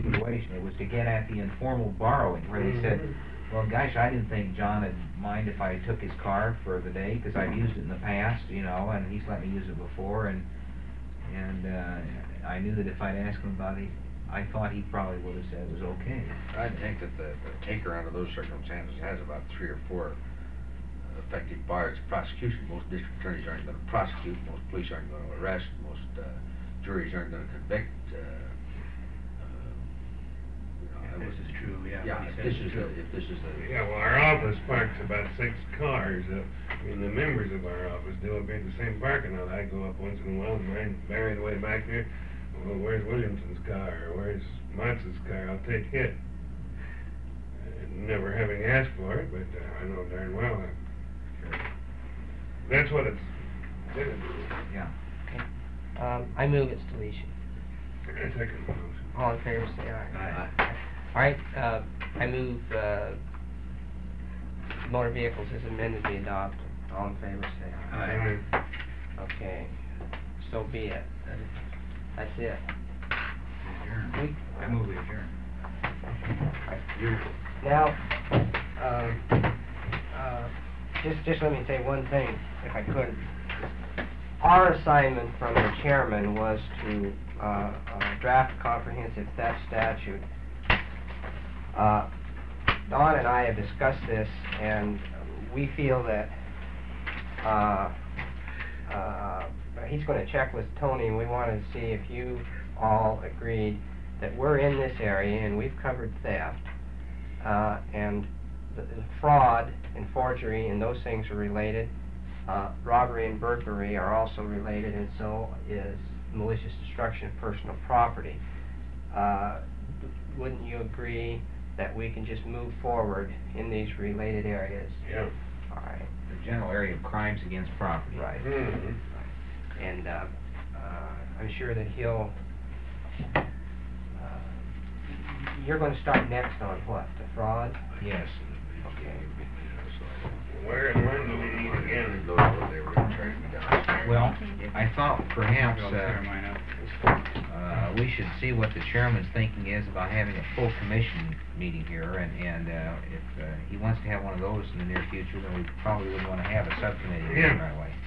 situation. It was to get at the informal borrowing, where they said, well, gosh, I didn't think John would mind if I took his car for the day, because I've used it in the past, you know, and he's let me use it before, and I knew that if I'd asked him about it, I thought he probably would have said it was okay. I think that the taker under those circumstances has about 3 or 4 effective bars of prosecution. Most district attorneys aren't going to prosecute, most police aren't going to arrest, most juries aren't going to convict. This is true, yeah. Yeah, if this is the... Yeah, well, our office parks about 6 cars. I mean, the members of our office do it in the same parking lot. I go up once in a while and mine buried way back there. Well, where's Williamson's car, or where's Motz's car? I'll take it. Never having asked for it, but I know darn well that's what it's intended to do. Yeah. Okay. I move its deletion. I second the motion. All in favor, say aye. Aye. All right, I move motor vehicles as amended be adopted. All in favor, say aye. Aye. Okay, so be it. That's it. Adjourn. I move we adjourn. Now, just let me say one thing, if I could. Our assignment from the chairman was to draft a comprehensive theft statute. Don and I have discussed this, and we feel that he's going to check with Tony, and we wanted to see if you all agreed that we're in this area and we've covered theft, and the fraud and forgery and those things are related. Robbery and burglary are also related, and so is malicious destruction of personal property. Wouldn't you agree that we can just move forward in these related areas? Yeah. All right. The general area of crimes against property. Right. Mm-hmm. And I'm sure that he'll... you're going to start next on what? The fraud? Yes. Okay. Where and when do we meet again? Those were they were going to track me down. Well, I thought perhaps we should see what the chairman's thinking is about having a full commission meeting here, and if he wants to have one of those in the near future, then we probably wouldn't want to have a subcommittee meeting right away.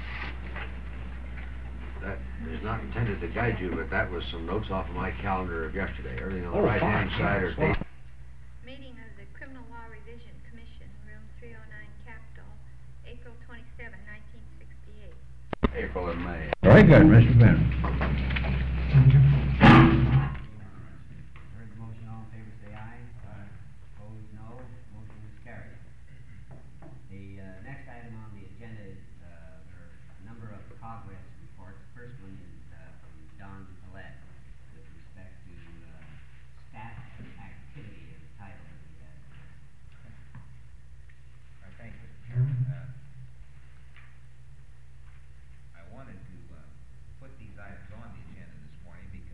That is not intended to guide you, but that was some notes off of my calendar of yesterday. Everything on the Oh, right-hand fine, side yeah, are fine. dates. Meeting of the Criminal Law Revision Commission, room 309 Capitol, April 27, 1968. April and May. Very good, Mr. Bennett. Heard the motion, all in favor say aye. Opposed, no. Motion is carried. The next item on the agenda is there are a number of progress reports. The first one is from Don Collette with respect to staff activity as the title of the Thank you, Mr. Chairman. I wanted to put these items on the agenda this morning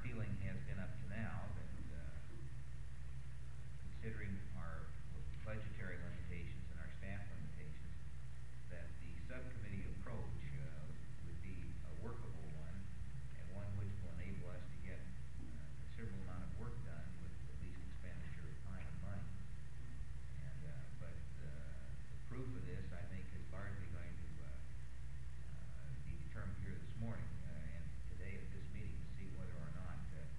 feeling has been up to now that, considering our budgetary limitations and our staff limitations, that the subcommittee approach would be a workable one, and one which will enable us to get a considerable amount of work done with the least expenditure of time and money. And, but the proof of this, I think, is largely going to be determined here this morning and today at this meeting to see whether or not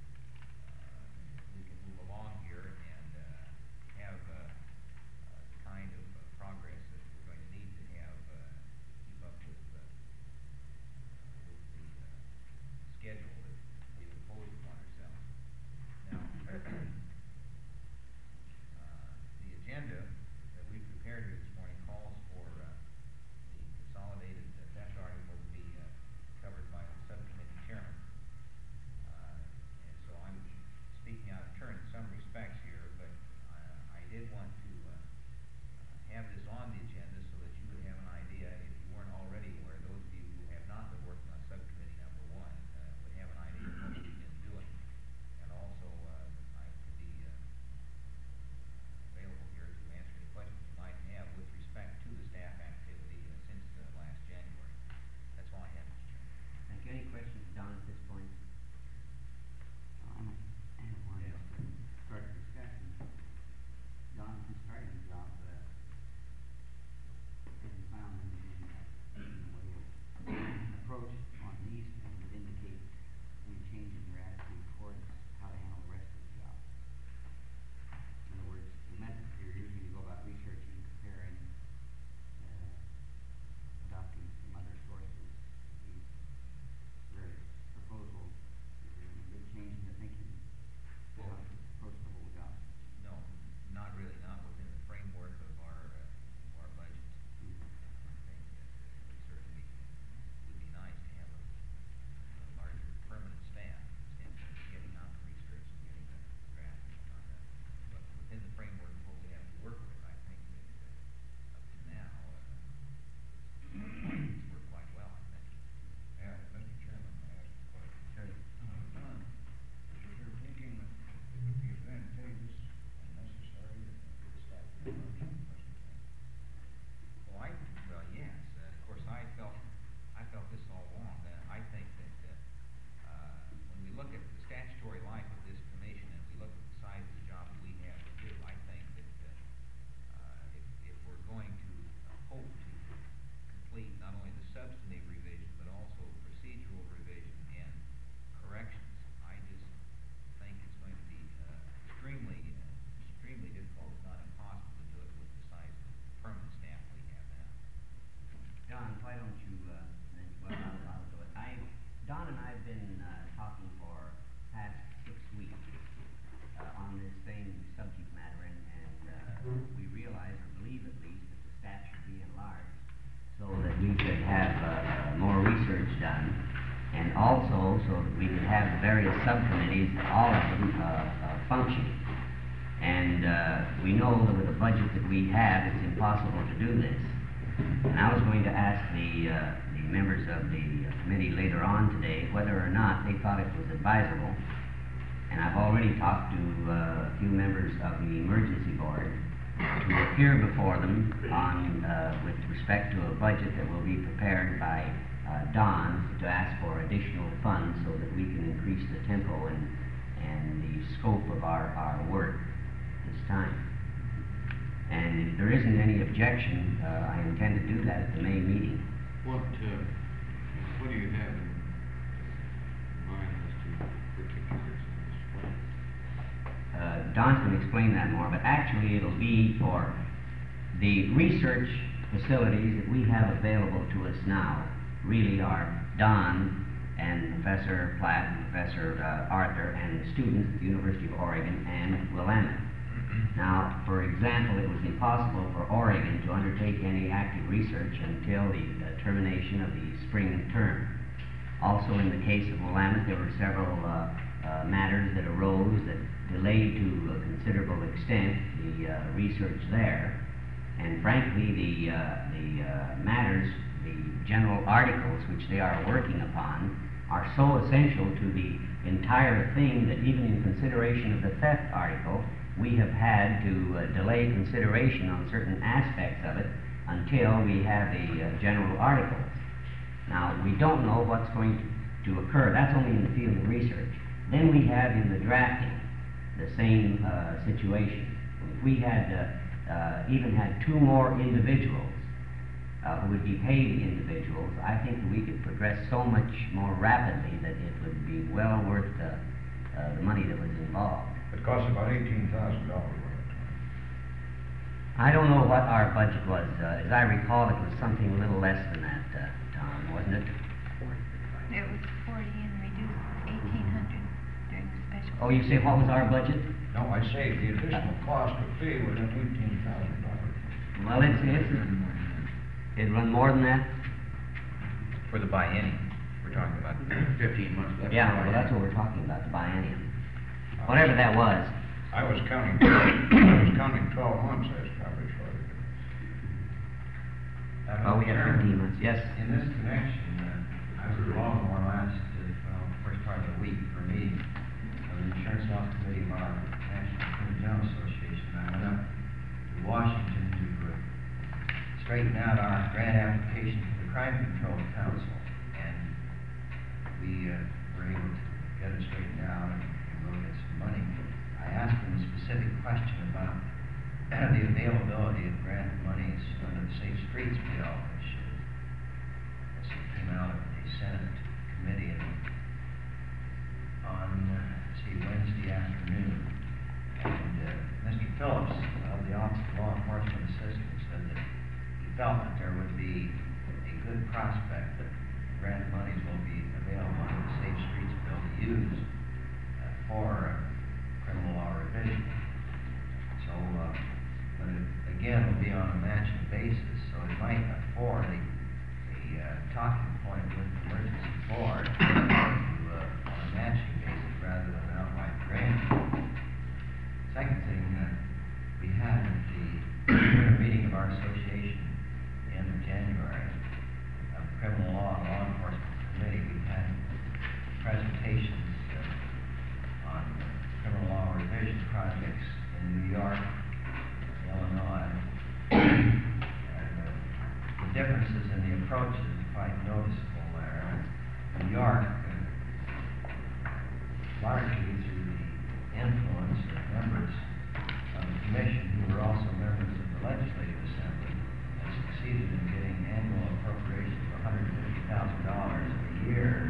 we can move along here and have the kind of progress that we're going to need to have keep up with the schedule that we've imposed upon ourselves. Now, the agenda that we've prepared here this morning calls for the consolidated theft article to be covered by the subcommittee chairman. And so I'm speaking out of turn in some respects here, but I did want to have this on the agenda so that you would have an idea, if you weren't already aware, those of you who have not been working on subcommittee number 1 would have an idea of what we've been doing. And also, I could be available here to answer any questions you might have with respect to the staff activity since last January. That's all I have, Mr. Chairman. Thank you. Any questions, Don, at this point? I want to start a discussion. Don, since starting the job, haven't found anything in the way of an approach on these that would indicate any change in your attitude towards how to handle the rest of the job. In other words, the method you're using to go about researching, comparing, adopting from other sources, these various proposals, is there any big change in your thinking? How to approach the whole job? No, not really, not within the framework of our budget. I think that it certainly would be nice to have a larger permanent staff in getting out the research and getting the draft on that. But within the framework of what we have to work with, I think that up to now, it's worked quite well, I think. Yeah, Mr. Chairman, I ask a question. Sure. Don, is your thinking that it would be advantageous and necessary to get the staff to function present time? Well, yes. Of course, I felt this all along. I think that when we look at the statutory life of this commission and we look at the size of the job that we have to do, I think that if we're going to hope to complete not only the substantive revision but also procedural revision and corrections, I just think it's going to be extremely difficult, if not impossible, to do it with the size of the permanent staff we have now. John, why don't you, I'll do it. Don and I have been talking for past 6 weeks on this same subject matter, and we realize, or believe at least, that the staff should be enlarged so that we could have more research done, and also so that we could have the various subcommittees, all of them, functioning. And we know that with the budget that we have, it's impossible to do this. And I was going to ask the members of the committee later on today whether or not they thought it was advisable. And I've already talked to a few members of the emergency board to appear before them on, with respect to a budget that will be prepared by Don to ask for additional funds so that we can increase the tempo and the scope of our work this time. And if there isn't any objection, I intend to do that at the May meeting. What do you have in mind as to particulars in this plan? Don's going to explain that more, but actually it'll be for the research facilities that we have available to us now really are Don and Professor Platt and Professor Arthur and the students at the University of Oregon and Willamette. Now, for example, it was impossible for Oregon to undertake any active research until the termination of the spring term. Also, in the case of Willamette, there were several matters that arose that delayed to a considerable extent the research there. And frankly, the matters, the general articles which they are working upon, are so essential to the entire thing that even in consideration of the theft article, we have had to delay consideration on certain aspects of it until we have a general article. Now, we don't know what's going to occur. That's only in the field of research. Then we have in the drafting the same situation. If we had even had 2 more individuals who would be paid individuals, I think that we could progress so much more rapidly that it would be well worth the money that was involved. It costs about $18,000. I don't know what our budget was. As I recall, it was something a little less than that, Tom, wasn't it? It was 40 and reduced 1,800 during the special. Oh, you say what was our budget? No, I say the additional cost of fee was at $18,000. Well, it'd run more than that. For the biennium, we're talking about. 15 months left. Yeah, well, that's what we're talking about, the biennium. Whatever that was. I was counting 12 months as probably shorter. Oh, we have 15 months, yes. In this connection, I was involved more last, first part of the week for a meeting of the Insurance Law Committee of our National Attorney General Association. I went up to Washington to straighten out our grant application for the Crime Control Council, and we were able to get it straightened out and we'll get some money. I asked him a specific question about the availability of grant monies under the Safe Streets bill, which came out of the Senate committee on Wednesday afternoon. And Mr. Phillips of the Office of Law Enforcement Assistance said that he felt that there would be a good prospect that grant monies will be available under the Safe Streets bill to use for criminal law revision. So, but it, again, will be on a matching basis, so it might afford a talking point with the emergency board on a matching basis rather than an outright grant. Second thing, we had at the meeting of our association at the end of January of criminal law and law enforcement committee, we had presentations on criminal law revision projects in New York, Illinois, and the differences in the approaches are quite noticeable there. New York, largely through the influence of members of the commission who were also members of the legislative assembly, has succeeded in getting annual appropriations of $150,000 a year.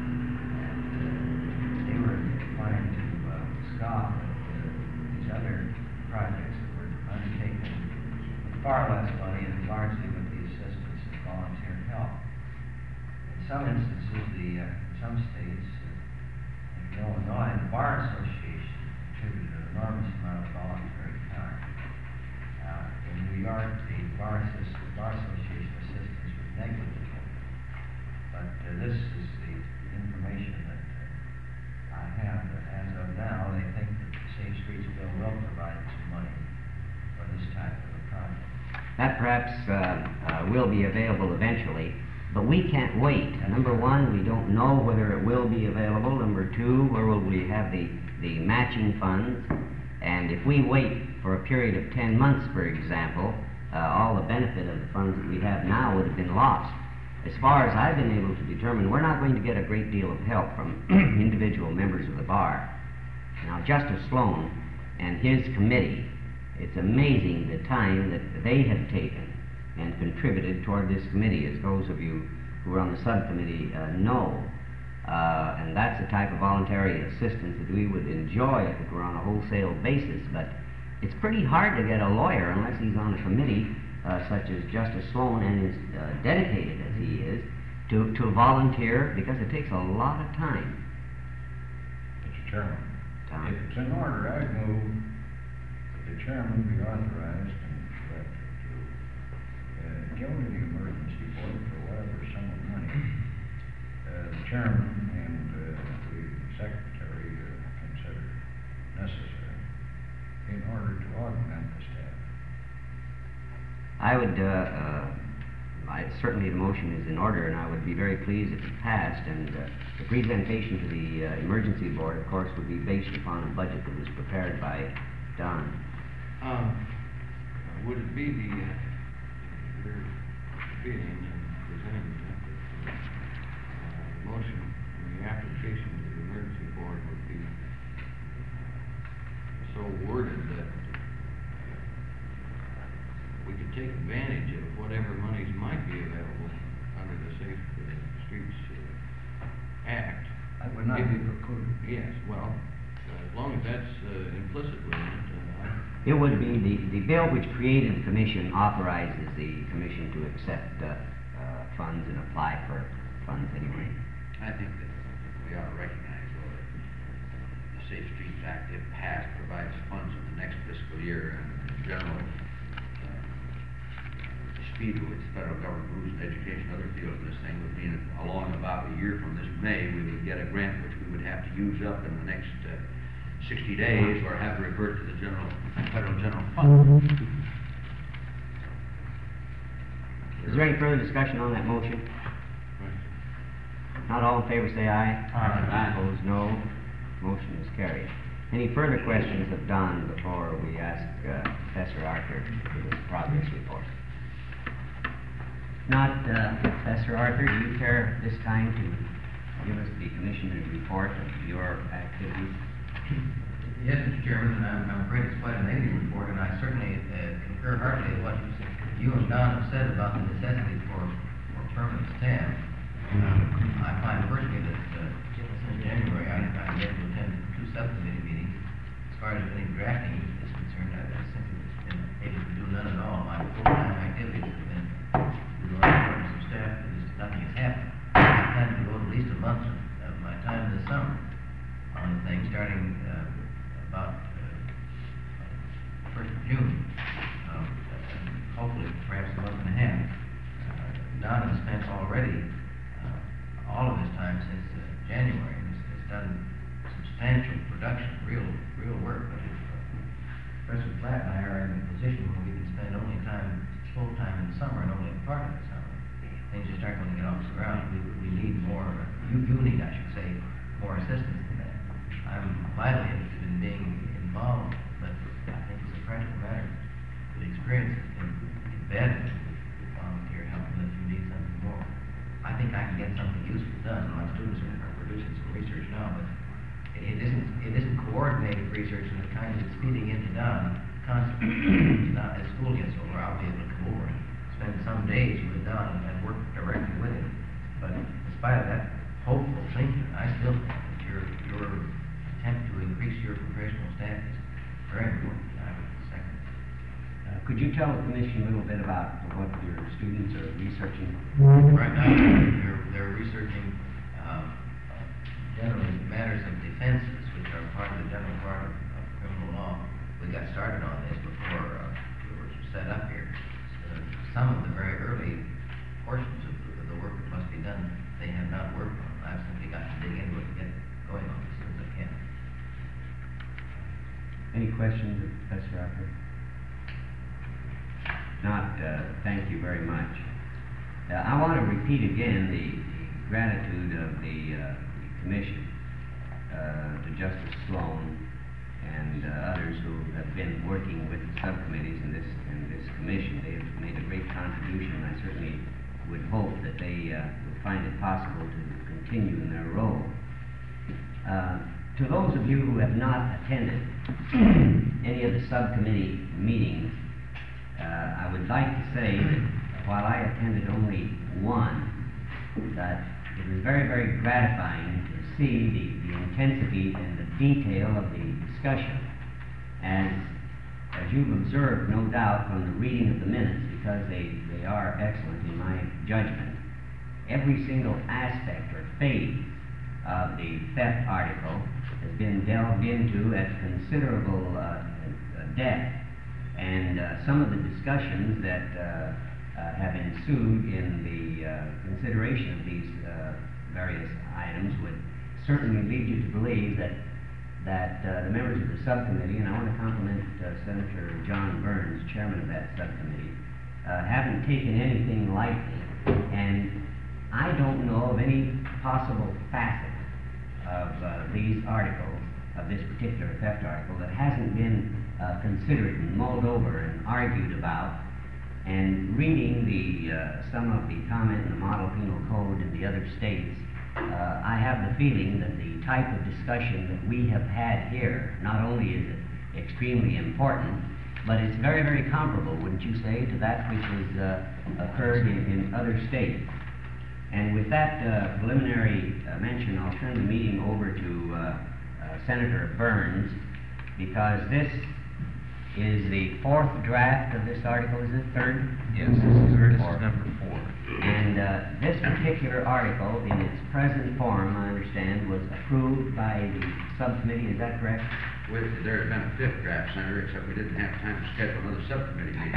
And they were trying to scoff at these other projects that were undertaken with far less money and largely with the assistance of volunteer help. In some instances, in some states, in Illinois, the Bar Association contributed an enormous amount of voluntary time. In New York, the Bar Association assistance was negligible. But this is the information that I have. That as of now, they think that the Safe Streets bill will provide some money for this type of a project. That perhaps will be available eventually, but we can't wait. Number one, we don't know whether it will be available. Number two, where will we have the matching funds? And if we wait for a period of 10 months, for example, all the benefit of the funds that we have now would have been lost. As far as I've been able to determine, we're not going to get a great deal of help from individual members of the bar. Now, Justice Sloan and his committee, it's amazing the time that they have taken and contributed toward this committee, as those of you who are on the subcommittee know. And that's the type of voluntary assistance that we would enjoy if it were on a wholesale basis. But it's pretty hard to get a lawyer unless he's on a committee such as Justice Sloan and is dedicated as he is to volunteer, because it takes a lot of time. Mr. Chairman, Tom? if it's in order, I move that the chairman be authorized and directed to give me the emergency board for whatever sum of money the chairman and the secretary consider necessary in order to augment the staff. I certainly the motion is in order, and I would be very pleased if it passed, and the presentation to the Emergency Board, of course, would be based upon a budget that was prepared by Don. Would it be the, your feeling and presenting that the motion and the application to the emergency board would be so worded that we could take advantage of whatever monies might be available under the Safe Streets Act? That would not be precluded. Yes, well, as long as that's implicitly in it, It would be, the bill which created the commission authorizes the commission to accept funds and apply for funds anyway. I think that we ought to recognize, though, that the Safe Streets Act, if passed, provides funds for the next fiscal year, and the general speed at which the federal government moves in education and other fields in this thing would mean that along about a year from this May, we would get a grant which we would have to use up in the next 60 days, or have to revert to the federal general fund. Is there any further discussion on that motion? Not all in favor, say aye. Aye. Opposed, no. Motion is carried. Any further questions of Don before we ask Professor Arthur to give us a progress report? Not, Professor Arthur, do you care this time to give us the commissioner's report of your activities? Yes, Mr. Chairman, and I'm afraid it's quite a negative report, and I certainly concur heartily with what you and Don have said about the necessity for permanent staff. I find personally that since January, I've been able to attend 2 subcommittee meetings. As far as any drafting is concerned, I've simply been able to do none at all. My full-time activities have been relying on some staff, and just nothing has happened. I plan to devote at least a month of my time this summer on the thing, starting about 1st of June, hopefully perhaps a month and a half. Don has spent already all of his time since January, and has done substantial production, real work. But if Professor Platt and I are in a position where we can spend only time, full time in the summer and only a part of the summer, things are starting to get off the ground. We need more, you need, I should say, more assistance than that. I'm vitally interested in being involved, but I think it's a practical matter. The experience has been embedded with volunteer help, and if you need something more, I think I can get something useful done. My students are producing some research now, but it isn't coordinated research in the kind that's feeding into Don constantly. Now, as school gets over, I'll be able to come over and spend some days with Don and work directly with him. But in spite of that hopeful thinking, I still think that your attempt to increase your professional staff is very important. I would second it. Could you tell the commission a little bit about what your students are researching? Right now, they're researching generally matters of defenses, which are part of the general part of criminal law. We got started on this before we were set up here. Some of the very early portions of the work that must be done, they have not worked on. I've simply got to dig into it and get going on as soon as I can. Any questions of Professor Arthur? Not, thank you very much. I want to repeat again the gratitude of the Commission to Justice Sloan and others who have been working with the subcommittees in this commission. They have made a great contribution, and I certainly would hope that they would find it possible to continue in their role. To those of you who have not attended any of the subcommittee meetings, I would like to say that while I attended only one, that it was very, very gratifying to see the intensity and the detail of the discussion. As you've observed, no doubt, from the reading of the minutes, because they are excellent in my judgment, every single aspect or phase of the theft article has been delved into at considerable depth. And some of the discussions that have ensued in the consideration of these various items would certainly lead you to believe that the members of the subcommittee, and I want to compliment Senator John Burns, chairman of that subcommittee, haven't taken anything lightly And I don't know of any possible facet of these articles, of this particular theft article, that hasn't been considered and mulled over and argued about. And reading some of the comment in the Model Penal Code in the other states, I have the feeling that the type of discussion that we have had here, not only is it extremely important, but it's very, very comparable, wouldn't you say, to that which has occurred in other states. And with that preliminary mention, I'll turn the meeting over to Senator Burns, because this is the fourth draft of this article. Is it third? Yes, this is Third number or- 4. And this particular article, in its present form, I understand, was approved by the subcommittee. Is that correct? Well, there had been a fifth draft, Senator, except we didn't have time to schedule another subcommittee meeting.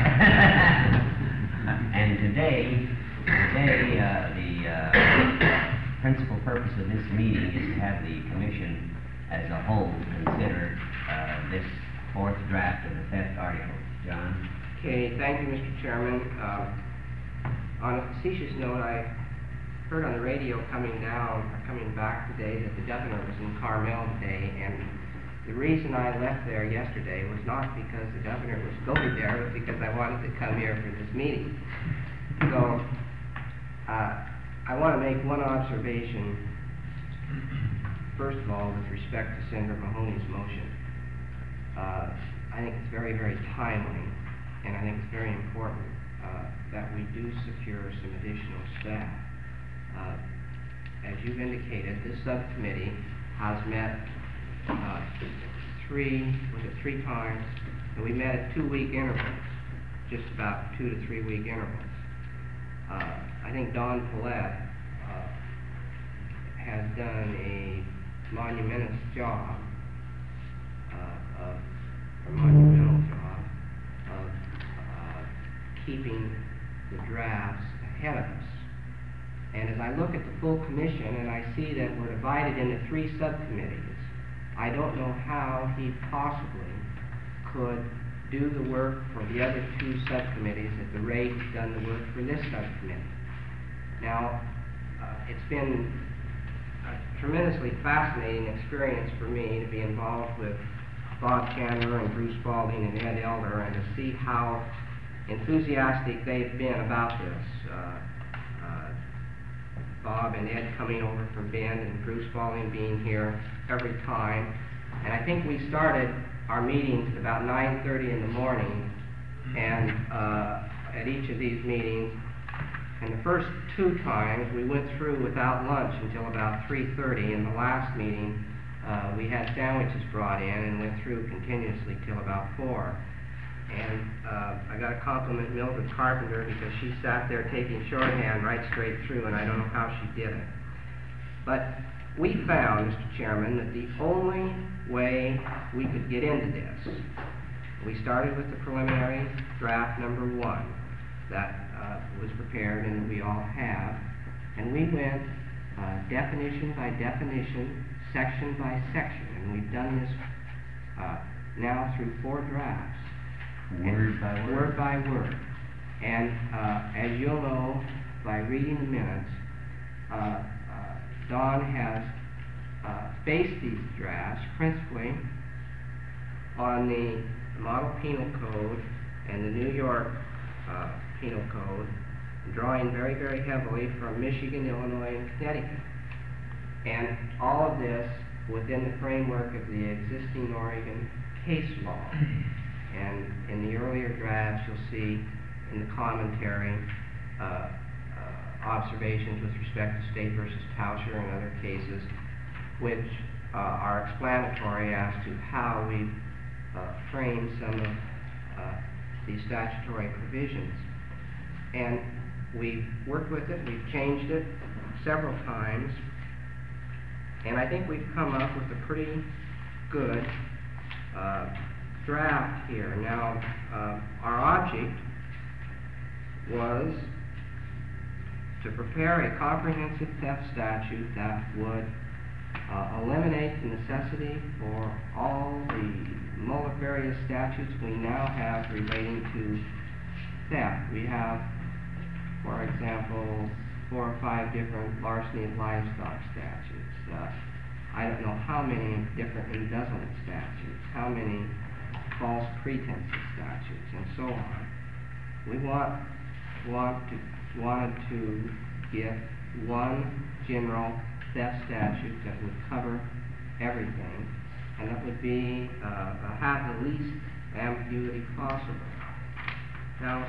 And today, the principal purpose of this meeting is to have the commission as a whole consider this fourth draft of the theft article. John? Okay, thank you, Mr. Chairman. On a facetious note, I heard on the radio coming back today that the governor was in Carmel today, and the reason I left there yesterday was not because the governor was going there, but because I wanted to come here for this meeting. So, I want to make one observation, first of all, with respect to Senator Mahoney's motion. I think it's very, very timely, and I think it's very important that we do secure some additional staff. As you've indicated, this subcommittee has met three times, and we met at 2-week intervals, just about 2 to 3 week intervals. I think Don Paulette has done a monumental job of keeping the drafts ahead of us. And as I look at the full commission and I see that we're divided into 3 subcommittees, I don't know how he possibly could do the work for the other 2 subcommittees at the rate he's done the work for this subcommittee. Now, it's been a tremendously fascinating experience for me to be involved with Bob Chandler and Bruce Spalding and Ed Elder, and to see how enthusiastic they've been about this. Bob and Ed coming over from Bend, and Bruce Spalding being here every time. And I think we started our meetings at about 9:30 in the morning, and at each of these meetings, and the first 2 times we went through without lunch until about 3:30. In the last meeting, we had sandwiches brought in and went through continuously till about 4. And I got to compliment Mildred Carpenter, because she sat there taking shorthand right straight through, and I don't know how she did it. But we found, Mr. Chairman, that the only way we could get into this, we started with the preliminary draft number 1 that was prepared and we all have, and we went definition by definition, section by section, and we've done this now through 4 drafts. Word by word? Word by word. And as you'll know by reading the minutes, Don has based these drafts principally on the Model Penal Code and the New York Penal Code, drawing very, very heavily from Michigan, Illinois, and Connecticut. And all of this within the framework of the existing Oregon case law. And in the earlier drafts, you'll see in the commentary observations with respect to State versus Tauscher and other cases, which are explanatory as to how we frame some of these statutory provisions. And we've worked with it, we've changed it several times, and I think we've come up with a pretty good draft here. Now, our object was to prepare a comprehensive theft statute that would eliminate the necessity for all the multifarious statutes we now have relating to theft. We have for example, 4 or 5 different larceny of livestock statutes. I don't know how many different embezzlement statutes, how many false pretenses statutes, and so on. We wanted to get one general theft statute that would cover everything, and that would be have the least ambiguity possible. Now,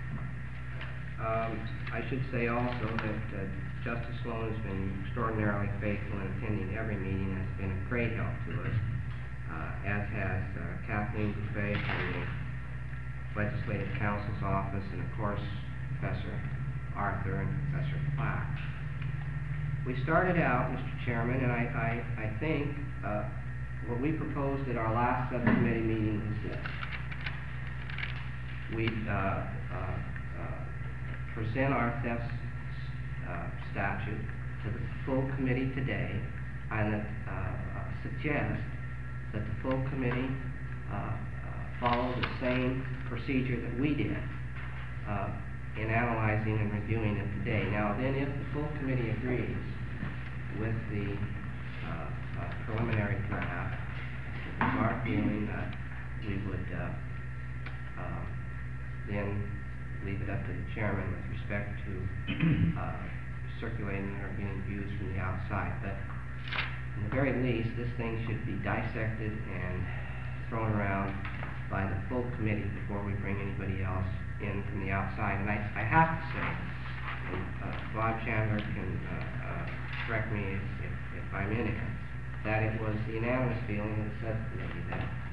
I should say also that Justice Sloan has been extraordinarily faithful in attending every meeting and has been a great help to us, as has Kathleen Buffet from the Legislative Counsel's Office, and of course Professor Arthur and Professor Platt. We started out, Mr. Chairman, and I think what we proposed at our last subcommittee meeting was this. We'd present our theft statute to the full committee today, and suggest that the full committee follow the same procedure that we did in analyzing and reviewing it today. Now then, if the full committee agrees with the preliminary draft, it was our feeling that we would then leave it up to the chairman with respect to circulating or getting views from the outside. But in the very least, this thing should be dissected and thrown around by the full committee before we bring anybody else in from the outside. And I have to say, and Bob Chandler can correct me if I'm in here, that it was the unanimous feeling of the subcommittee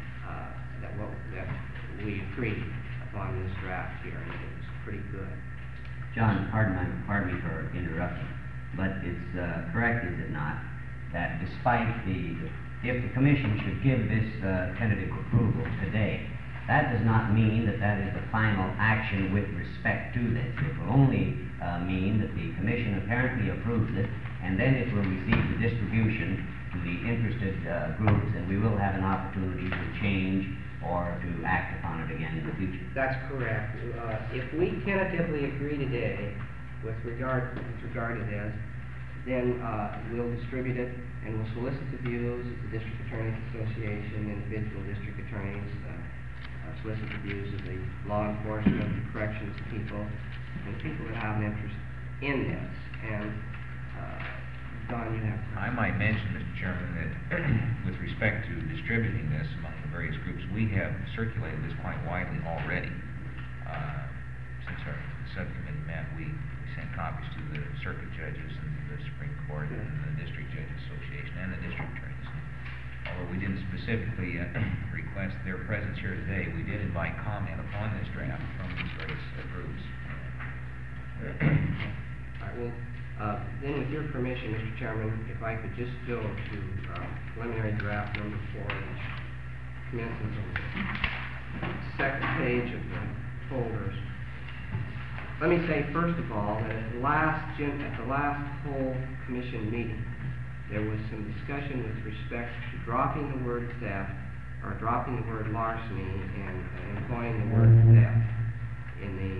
that we agreed upon this draft here, and it was pretty good. John, pardon me for interrupting, but it's correct, is it not, that despite if the commission should give this tentative approval today, that does not mean that that is the final action with respect to this. It will only mean that the commission apparently approves it, and then it will receive the distribution to the interested groups, and we will have an opportunity to change or to act upon it again in the future. That's correct. If we tentatively agree today with regard to this, then we'll distribute it and we'll solicit the views of the District Attorneys Association, individual district attorneys, solicit the views of the law enforcement, the corrections people, and people that have an interest in this. And Don, you have... I might mention, Mr. Chairman, that with respect to distributing this among the various groups, we have circulated this quite widely already. Since our subcommittee met, we sent copies to the circuit judges and the Supreme Court and the District Judges Association and the district attorneys. Although we didn't specifically request their presence here today, we did invite comment upon this draft from these various groups. All right, well, then with your permission, Mr. Chairman, if I could just go to preliminary draft number 4, which commences on the second page of the folders. Let me say, first of all, that at the last whole commission meeting, there was some discussion with respect to dropping the word theft, or dropping the word larceny, and employing the word theft in the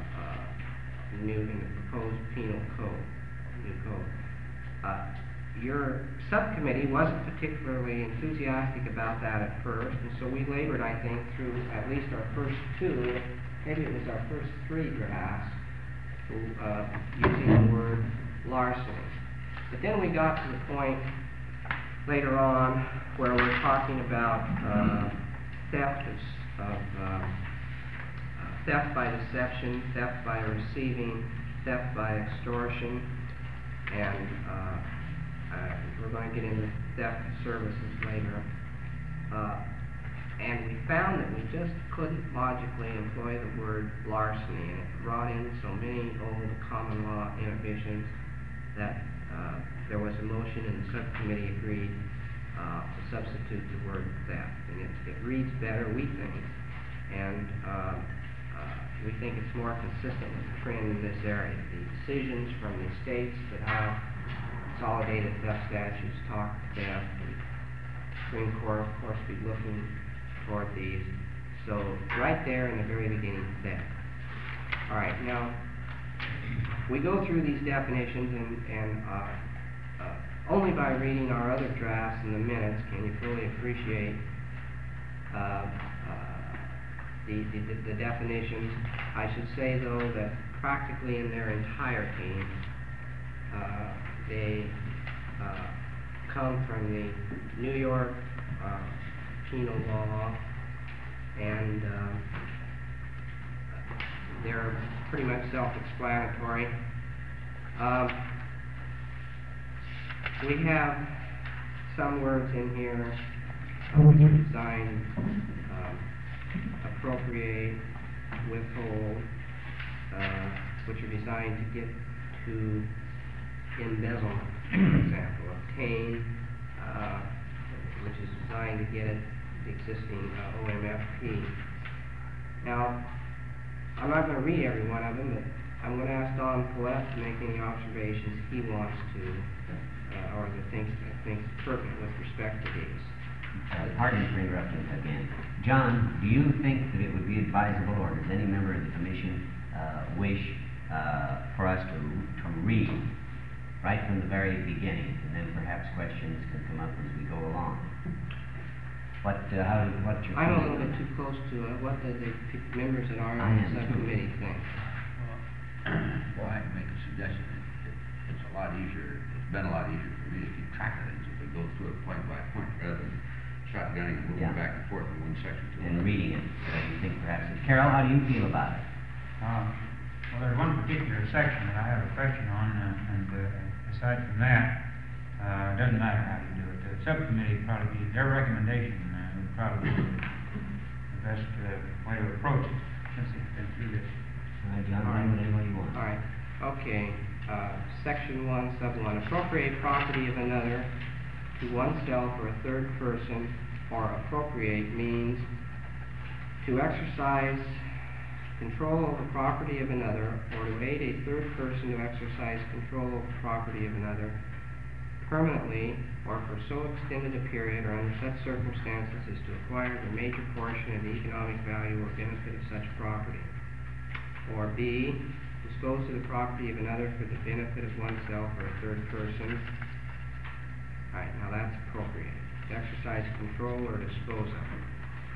proposed penal code, new code. Your subcommittee wasn't particularly enthusiastic about that at first, and so we labored, I think, through at least our first 2, maybe it was our first 3 drafts, using the word larceny. But then we got to the point later on where we're talking about theft by deception, theft by receiving, theft by extortion, and we're going to get into theft of services later. And we found that we just couldn't logically employ the word larceny, and it brought in so many old common law inhibitions that there was a motion, and the subcommittee agreed to substitute the word theft. And it reads better, we think, and we think it's more consistent with the trend in this area. The decisions from the states that have consolidated theft statutes talk to theft, and the Supreme Court, of course, be looking toward these. So right there in the very beginning, theft. All right, now we go through these definitions and only by reading our other drafts and the minutes can you fully appreciate the definitions. I should say though that practically in their entirety, they come from the New York penal law, and they're pretty much self-explanatory. We have some words in here which are designed appropriate, withhold, which are designed to get to embezzlement, for example, obtain, which is designed to get at the existing OMFP. Now, I'm not going to read every one of them, but I'm going to ask Don Paulette to make any observations he wants to, or that thinks pertinent with respect to these. Pardon me for interrupting again. John, do you think that it would be advisable, or does any member of the commission wish for us to read right from the very beginning, and then perhaps questions can come up as we go along? What's your I'm a little bit too close to what the members that are on the subcommittee think. Well, I can make a suggestion. It's a lot easier, it's been a lot easier for me to keep track of things if we go through it point by point rather than shotgunning and moving back and forth from one section to another. And reading it, you think perhaps. Carol, how do you feel about it? Well, there's one particular section that I have a question on, and aside from that, it doesn't matter how you do it. The subcommittee probably, their recommendation would probably be the best way to approach it, since it's been through this. All right, John, write it any way you want. All right, okay. Section 1, sub 1, appropriate property of another to oneself or a third person, or appropriate means to exercise control over property of another, or to aid a third person to exercise control over property of another permanently or for so extended a period or under such circumstances as to acquire the major portion of the economic value or benefit of such property. Or B, dispose of the property of another for the benefit of oneself or a third person. All right, now that's appropriate. To exercise control or dispose of it.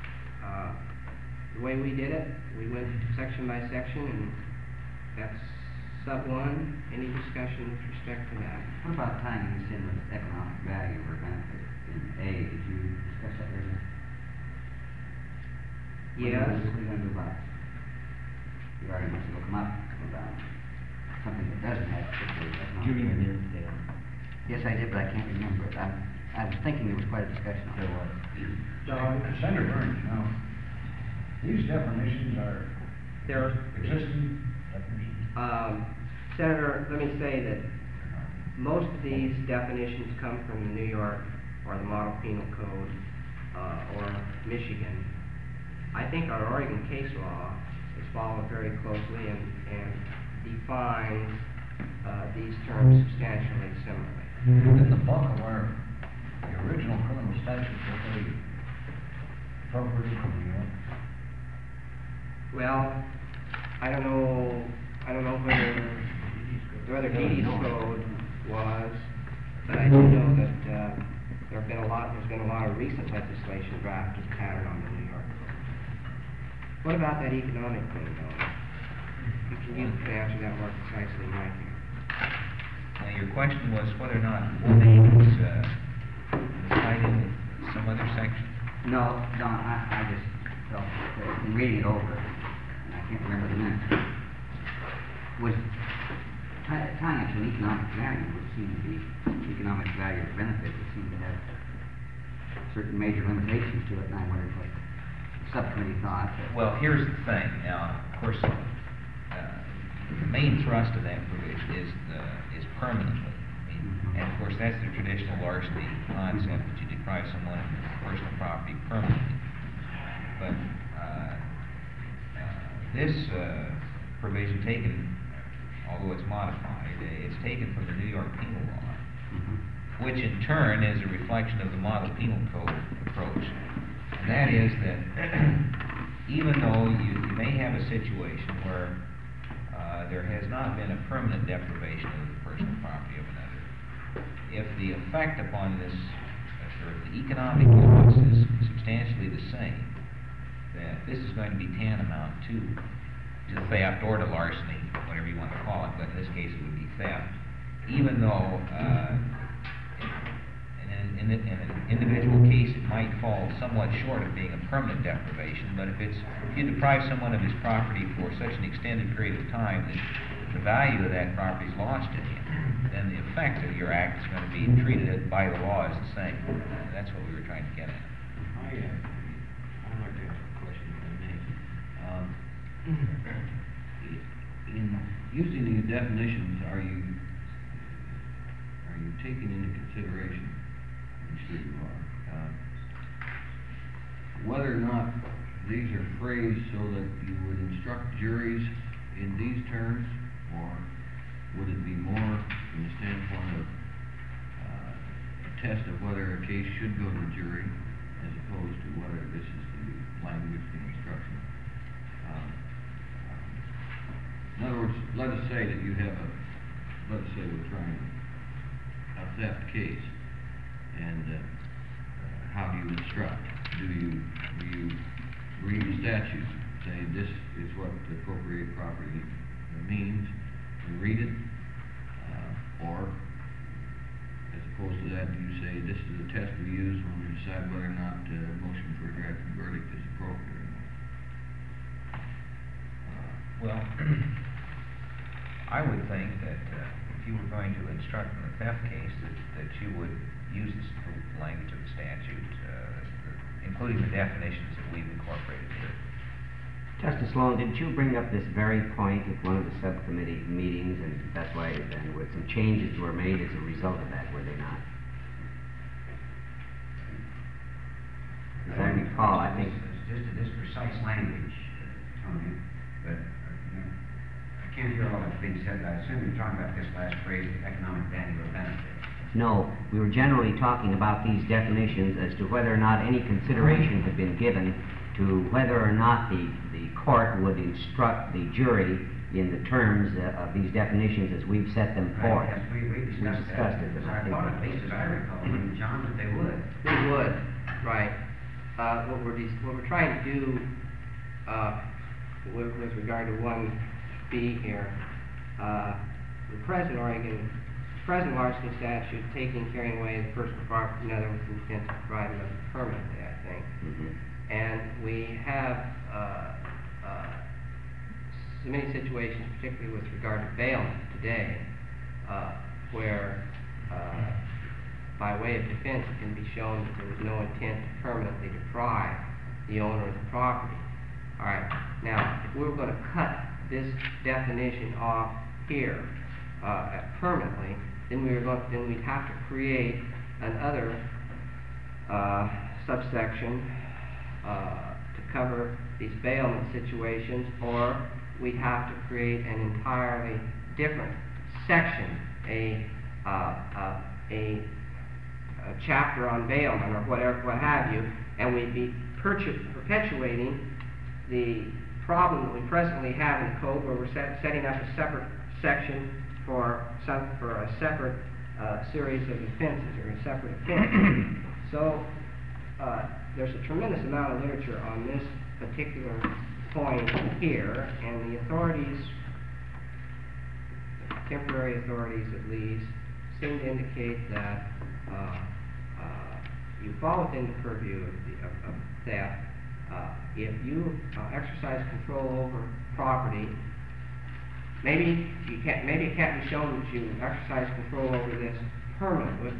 The way we did it, we went section by section, and that's sub 1. Any discussion with respect to that? What about tying this in with economic value or benefit in A? Did you discuss that earlier? Yes. What are you going to do about it? You already must have come up about something that doesn't have particularly economic Do you read the value. minutes, Dale? Yes, I did, but I can't remember it. I was thinking there was quite a discussion on it. Don? Senator Burns, now, these definitions are There, existing definitions. Senator, let me say that most of these definitions come from the New York or the Model Penal Code or Michigan. I think our Oregon case law is followed very closely and defines these terms substantially similarly. In the bulk of the original criminal statutes, were they appropriated from New York? Well, I don't know whether Deedee's code was, but I do know that there's been a lot of recent legislation drafted patterned on the New York code. What about that economic thing, though? You can answer that more precisely, Mike. Now, your question was whether or not bullying was tied in with some other section? No, Don, I just felt that in reading it over, and I can't remember the minutes, was tying it to an economic value would seem to be, economic value or benefit would seem to have certain major limitations to it, and I wondered what the subcommittee thought. Well, here's the thing. Now, of course, the main thrust of that provision is permanently. And of course, that's the traditional larceny concept, that you deprive someone of personal property permanently. But this provision taken, although it's modified, it's taken from the New York Penal Law, which in turn is a reflection of the Model Penal Code approach. And that is that even though you may have a situation where there has not been a permanent deprivation of the personal property of another. If the effect upon this, or if the economic loss is substantially the same, that this is going to be tantamount to theft or to larceny, whatever you want to call it, but in this case it would be theft, even though in an individual case it might fall somewhat short of being a permanent deprivation, but if you deprive someone of his property for such an extended period of time that the value of that property is lost to him, then the effect of your act is going to be treated by the law as the same. And that's what we were trying to get at. I'd like to ask a question, if I may. In using the definitions, are you taking into consideration, I'm sure you are, whether or not these are phrased so that you would instruct juries in these terms, or would it be more from the standpoint of a test of whether a case should go to the jury as opposed to whether this is the language, the instruction? In other words, let us say that you have let's say we're trying a theft case, and how do you instruct? Do you read the statute, say this is what the appropriate property means, and read it, or as opposed to that, do you say this is the test we use when we decide whether or not a motion for a directed verdict is appropriate or not? Well, I would think that if you were going to instruct in a theft case, that you would use the language of the statute, including the definitions that we've incorporated here. Justice Sloan, did you bring up this very point at one of the subcommittee meetings, and that's why, and where some changes were made as a result of that, were they not? As I recall, I think... Just to this precise language, Tony, but I can't hear all that's being said. I assume you're talking about this last phrase, economic value or benefit. No, we were generally talking about these definitions as to whether or not any consideration had been given to whether or not the court would instruct the jury in the terms of these definitions as we've set them forth. Yes, we discussed it. And I thought, at least as I recall, John, that they would. They would, right. What we're trying to do with regard to 1B here, the present larceny statute taking, carrying away the personal property of another with intent to deprive him of it permanently, I think. Mm-hmm. And we have so many situations, particularly with regard to bailment today, where by way of defense it can be shown that there was no intent to permanently deprive the owner of the property. All right. Now, if we were going to cut this definition off here permanently, then we'd have to create another subsection to cover these bailment situations, or we'd have to create an entirely different section, a chapter on bailment or whatever, what have you, and we'd be perpetuating the problem that we presently have in the code, where we're setting up a separate section for a separate series of offenses, or a separate offense. So there's a tremendous amount of literature on this particular point here, and the authorities, contemporary authorities at least, seem to indicate that you fall within the purview of theft if you exercise control over property. Maybe it can't be shown that you exercise control over this permanently,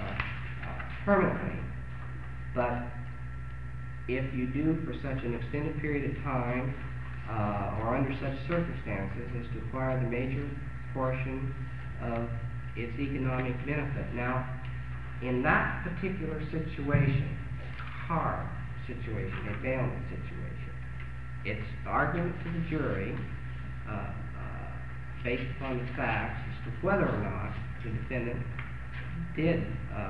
but if you do for such an extended period of time or under such circumstances as to acquire the major portion of its economic benefit. Now, in that particular situation, hard situation, a bailment situation, it's argument to the jury based upon the facts as to whether or not the defendant did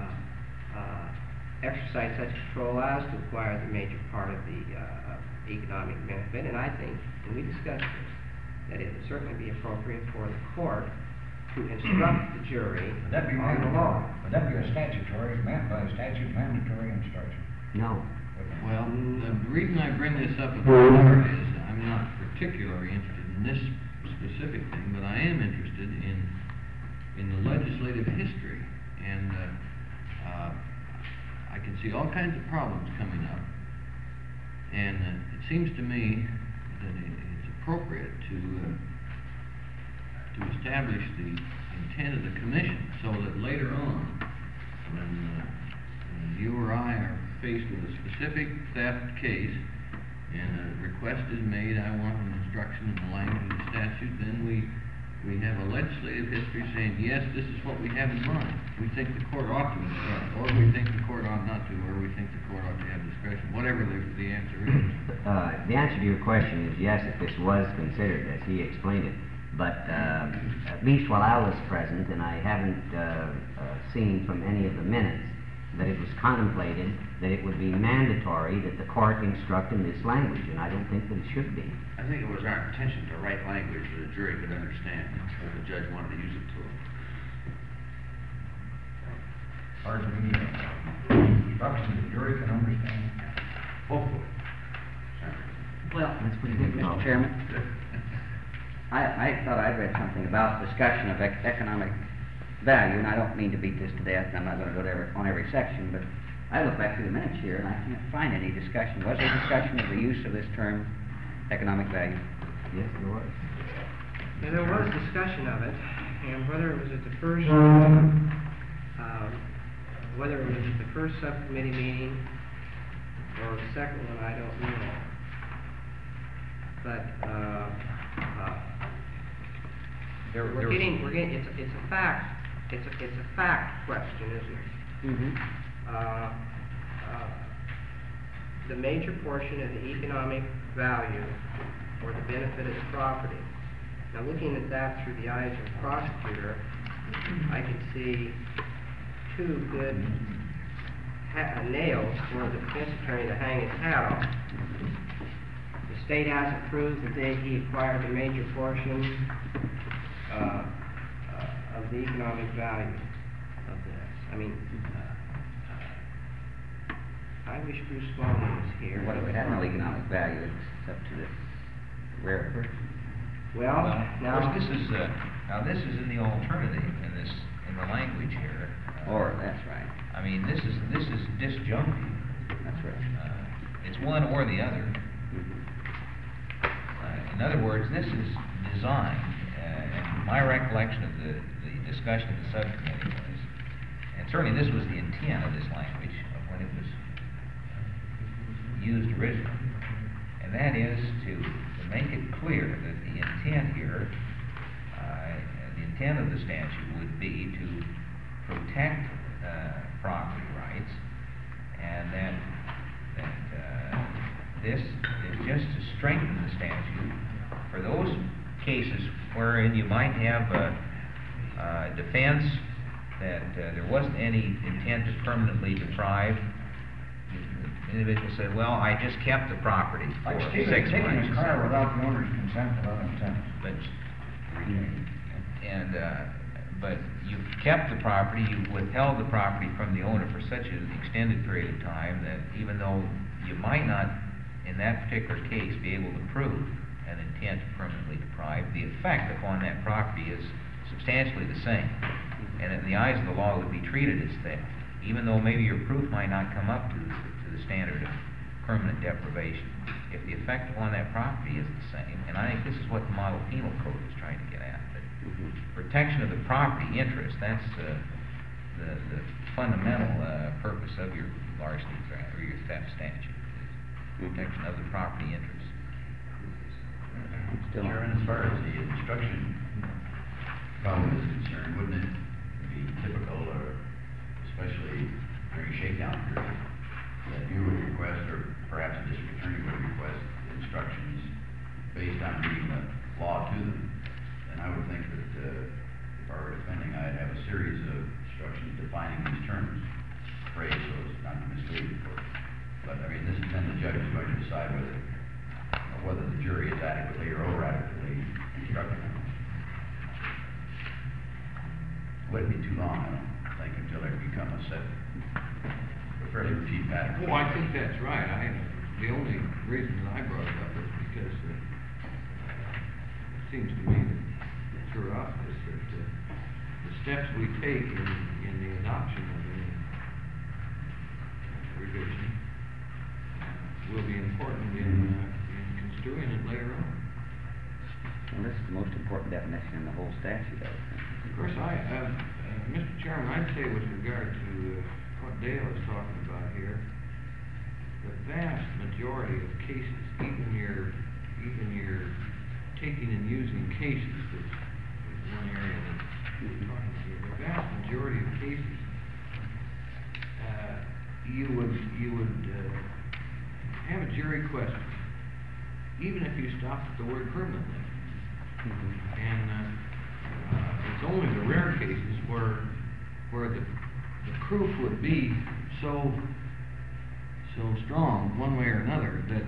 exercise such control as to acquire the major part of the economic benefit. And I think, and we discussed this, that it would certainly be appropriate for the court to instruct the jury Would that be on the law. mandatory? Would that be a statutory, by statute, mandatory instruction? No. Well, the reason I bring this up at the start is I'm not particularly interested in this specific thing, but I am interested in the legislative history, and I can see all kinds of problems coming up, and it seems to me that it's appropriate to establish the intent of the commission so that later on, when you or I are faced with a specific theft case and a request is made, I want an instruction in the language of the statute, then we have a legislative history saying, yes, this is what we have in mind. We think the court ought to instruct, or we think the court ought not to, or we think the court ought to have discretion, whatever the answer is. The answer to your question is yes, if this was considered, as he explained it. But at least while I was present, and I haven't seen from any of the minutes, that it was contemplated that it would be mandatory that the court instruct in this language, and I don't think that it should be. I think it was our intention to write language that a jury could understand, if the judge wanted to use it to. Pardon me, instruction the jury can understand? Hopefully. Well, That's pretty good. Mr. Chairman, I thought I'd read something about discussion of economic value, and I don't mean to beat this to death, and I'm not going to go to on every section, but I look back through the minutes here, and I can't find any discussion. Was there discussion of the use of this term, economic value? Yes, there was. Yeah, there was discussion of it, and whether it was at the first, subcommittee meeting or the second one, I don't know. But, we're getting, it's a fact, it's a fact question, isn't it? Mm-hmm. The major portion of the economic value or the benefit of the property. Now, looking at that through the eyes of the prosecutor, I can see two good nails for the defense attorney to hang his hat on. The state hasn't proved that he acquired the major portion of the economic value of this. I mean, I wish Bruce Bowman was here. What if it had no economic value except to this rare person? Well, now Of course, this is in the alternative in the language here. Or, that's right. I mean, this is disjunctive. That's right. It's one or the other. In other words, this is designed, and my recollection of the discussion of the subcommittee was, and certainly this was the intent of this language of when it was used originally, and that is to make it clear that the intent here, the intent of the statute would be to protect property rights, and that this is just to strengthen the statute for those cases wherein you might have a defense that there wasn't any intent to permanently deprive. The individual said, well, I just kept the property for Like 6 months. taking a car without the owner's consent without intent. But you kept the property, you withheld the property from the owner for such an extended period of time that even though you might not, in that particular case, be able to prove an intent to permanently deprive, the effect upon that property is substantially the same. And in the eyes of the law, it would be treated as theft, even though maybe your proof might not come up to the standard of permanent deprivation. If the effect upon that property is the same, and I think this is what the model penal code is trying to get at. Protection of the property interest, that's the fundamental purpose of your larceny or your theft statute, is protection of the property interest. Chairman, as far as the instruction problem is concerned, wouldn't it be typical, or especially during shakedown period, that you would request, or perhaps the district attorney would request instructions based on reading the law to them? And I would think that if I were defending, I'd have a series of instructions defining these terms, phrase so as not to mislead the court. But I mean, this is then the judge is going to decide whether the jury is adequately or over-adequately wouldn't be too long, I don't think, until they become a set, fairly routine pattern. Well, I think that's right. The only reason that I brought it up is because it seems to me that through us that the steps we take in the adoption of the revision will be important in construing it later on. Well, this is the most important definition in the whole statute, I would think. Of course, Mr. Chairman, I'd say with regard to what Dale is talking about here, the vast majority of cases, even your taking and using cases, which is one area that we're talking about here, the vast majority of cases, you would have a jury question, even if you stopped at the word permanently. And it's only the rare cases where the proof would be so strong one way or another that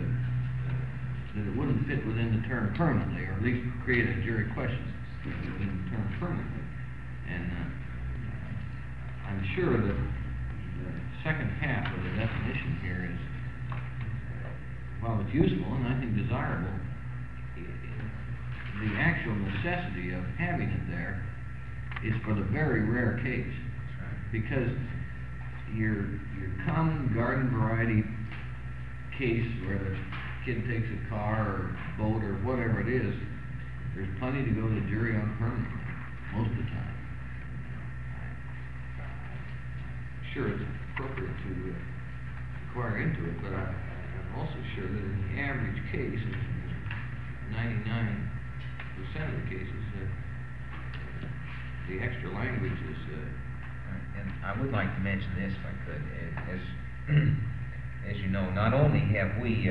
it wouldn't fit within the term permanently, or at least create a jury question within the term permanently. And I'm sure that the second half of the definition here is, while it's useful and I think desirable, the actual necessity of having it there is for the very rare case. Because your common garden variety case where the kid takes a car or boat or whatever it is, there's plenty to go to the jury on permanently, most of the time. Sure, it's appropriate to inquire into it, but I'm also sure that in the average case, in 99% of the cases, the extra language is... And I would like to mention this, if I could. As you know, not only have we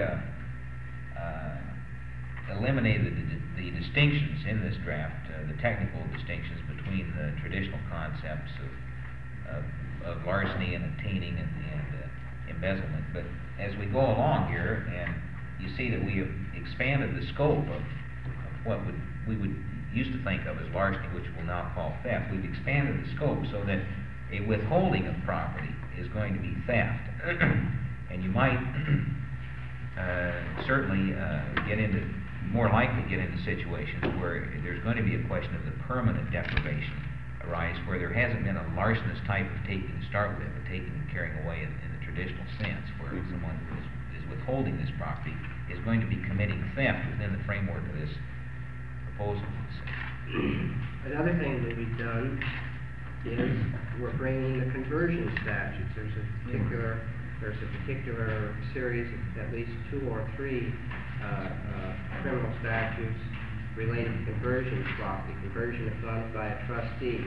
eliminated the distinctions in this draft, the technical distinctions between the traditional concepts of larceny and obtaining and embezzlement, but as we go along here, and you see that we have expanded the scope of what we would used to think of as larceny, which we'll now call theft. We've expanded the scope so that a withholding of property is going to be theft. And you might certainly more likely get into situations where there's going to be a question of the permanent deprivation arise, where there hasn't been a larcenous type of taking to start with, but taking and carrying away in the traditional sense, where someone who is withholding this property is going to be committing theft within the framework of this proposal. Another thing that we've done is we're bringing the conversion statutes. There's a particular series of at least 2 or 3 criminal statutes related to conversion of property. Conversion of funds by a trustee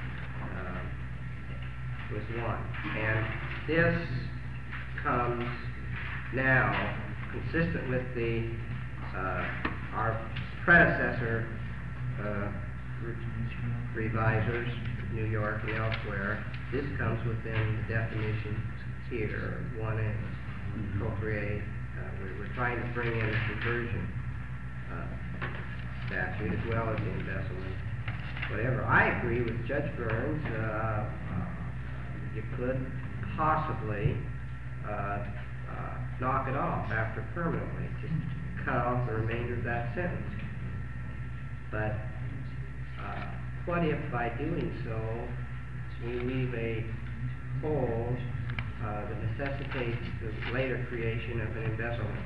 was one. And this comes now consistent with our predecessor revisers, New York and elsewhere. This comes within the definition here, 1A, appropriate. We're trying to bring in a conversion statute as well as the embezzlement. Whatever. I agree with Judge Burns. You could possibly knock it off after permanently, just cut off the remainder of that sentence. But what if by doing so we leave a hole that necessitates the later creation of an embezzlement,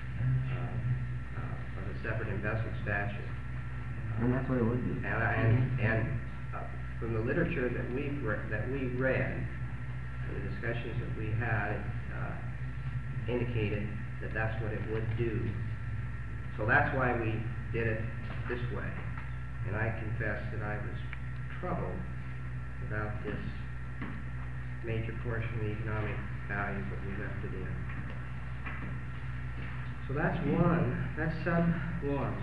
of a separate embezzlement statute? And that's what it would be. And from the literature that we read, and the discussions that we had, indicated that that's what it would do. So that's why we did it this way. And I confess that I was troubled about this major portion of the economic value that we left it in. So that's sub 1.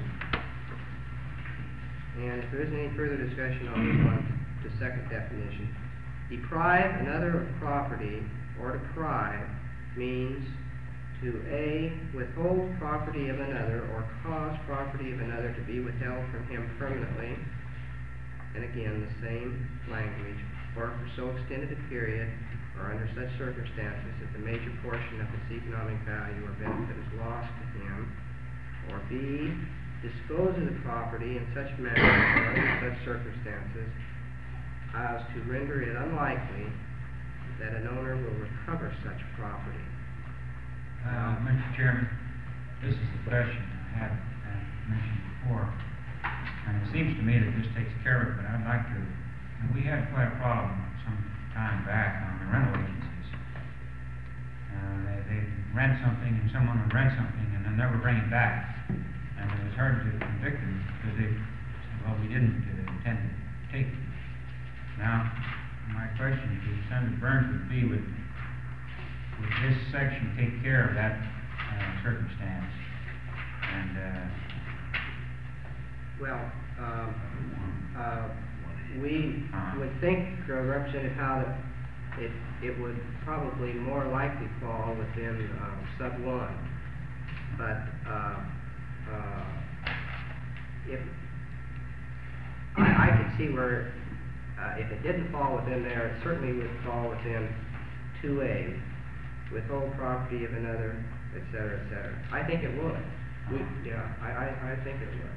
And if there isn't any further discussion, I'll move on to the second definition. Deprive another of property, or deprive, means to A, withhold property of another or cause property of another to be withheld from him permanently, and again, the same language, or for so extended a period, or under such circumstances that the major portion of its economic value or benefit is lost to him, or B, dispose of the property in such manner or under such circumstances as to render it unlikely that an owner will recover such property. Mr. Chairman, this is the question I had mentioned before, and it seems to me that this takes care of it, but I'd like to, and we had quite a problem some time back on the rental agencies. They rent something and someone would rent something and then never bring it back. And it was hard to convict them because they said, well, we didn't intend to take it. Now, my question to Senator Burns would be, would this section take care of that circumstance? And, we would think, Representative Howe, that it would probably more likely fall within sub 1. But if I could see where if it didn't fall within there, it certainly would fall within 2A, withhold property of another, et cetera, et cetera. I think it would. I think it would.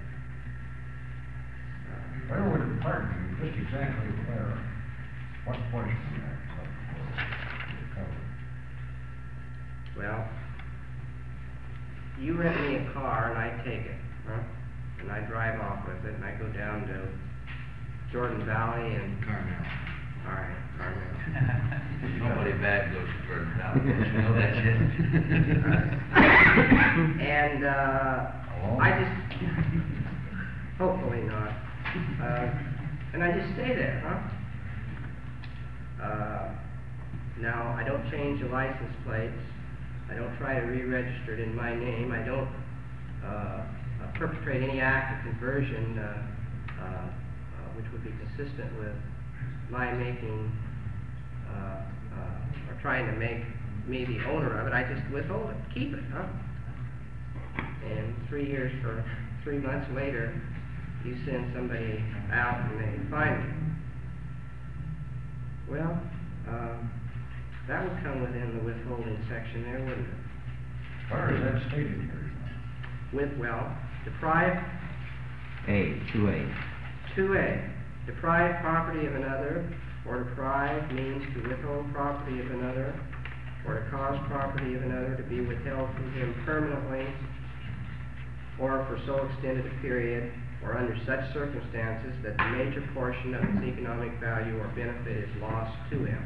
Where would it part be? Just exactly where? What portion of that would cover? Well, you rent me a car and I take it, huh? And I drive off with it and I go down to Jordan Valley and... Carmel. All right, Carmel. Nobody bad goes to Jordan Valley, you know that shit. And I just... Hopefully not. And I just stay there, huh? Now, I don't change the license plates. I don't try to re-register it in my name. I don't perpetrate any act of conversion which would be consistent with my making or trying to make me the owner of it. I just withhold it, keep it, huh? And 3 months later, you send somebody out and they find me. Well, that would come within the withholding section there, wouldn't it? Where is that stated here? Deprive... 2A. 2A, deprive property of another, or deprive means to withhold property of another, or to cause property of another to be withheld from him permanently, or for so extended a period, or under such circumstances that the major portion of its economic value or benefit is lost to him.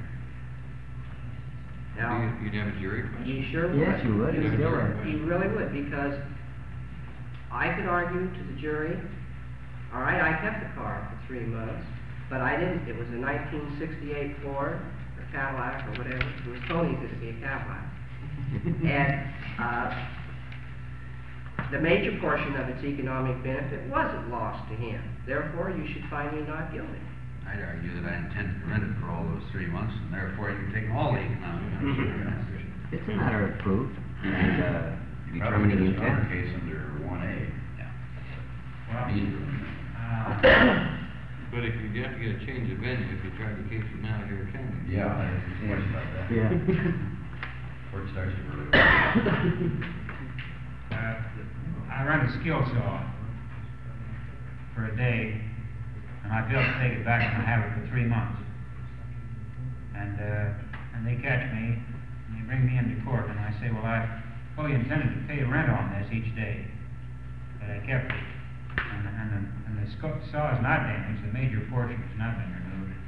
Now, You'd have a jury question? you sure would. Yes, you would. You, You still would. you really would, because I could argue to the jury, all right, I kept the car for 3 months, but I didn't. It was a 1968 Ford, or Cadillac, or whatever. It was Tony's, it'd be a Cadillac. And the major portion of its economic benefit wasn't lost to him. Therefore, you should find me not guilty. I'd argue that I intend to rent it for all those 3 months, and therefore you can take all the economic benefits. It's a matter of proof and Probably determining just our intent. case under 1A. well, Easily. But if you have to get a change of venue, if you try the case from Alligator County. Yeah, I have a question about that. Yeah. Court starts early. I run a skill saw for a day, and I bill to take it back and I have it for 3 months. And they catch me, and they bring me into court, and I say, well, I fully intended to pay rent on this each day, but I kept it. And the saw is not damaged, the major portion has not been removed.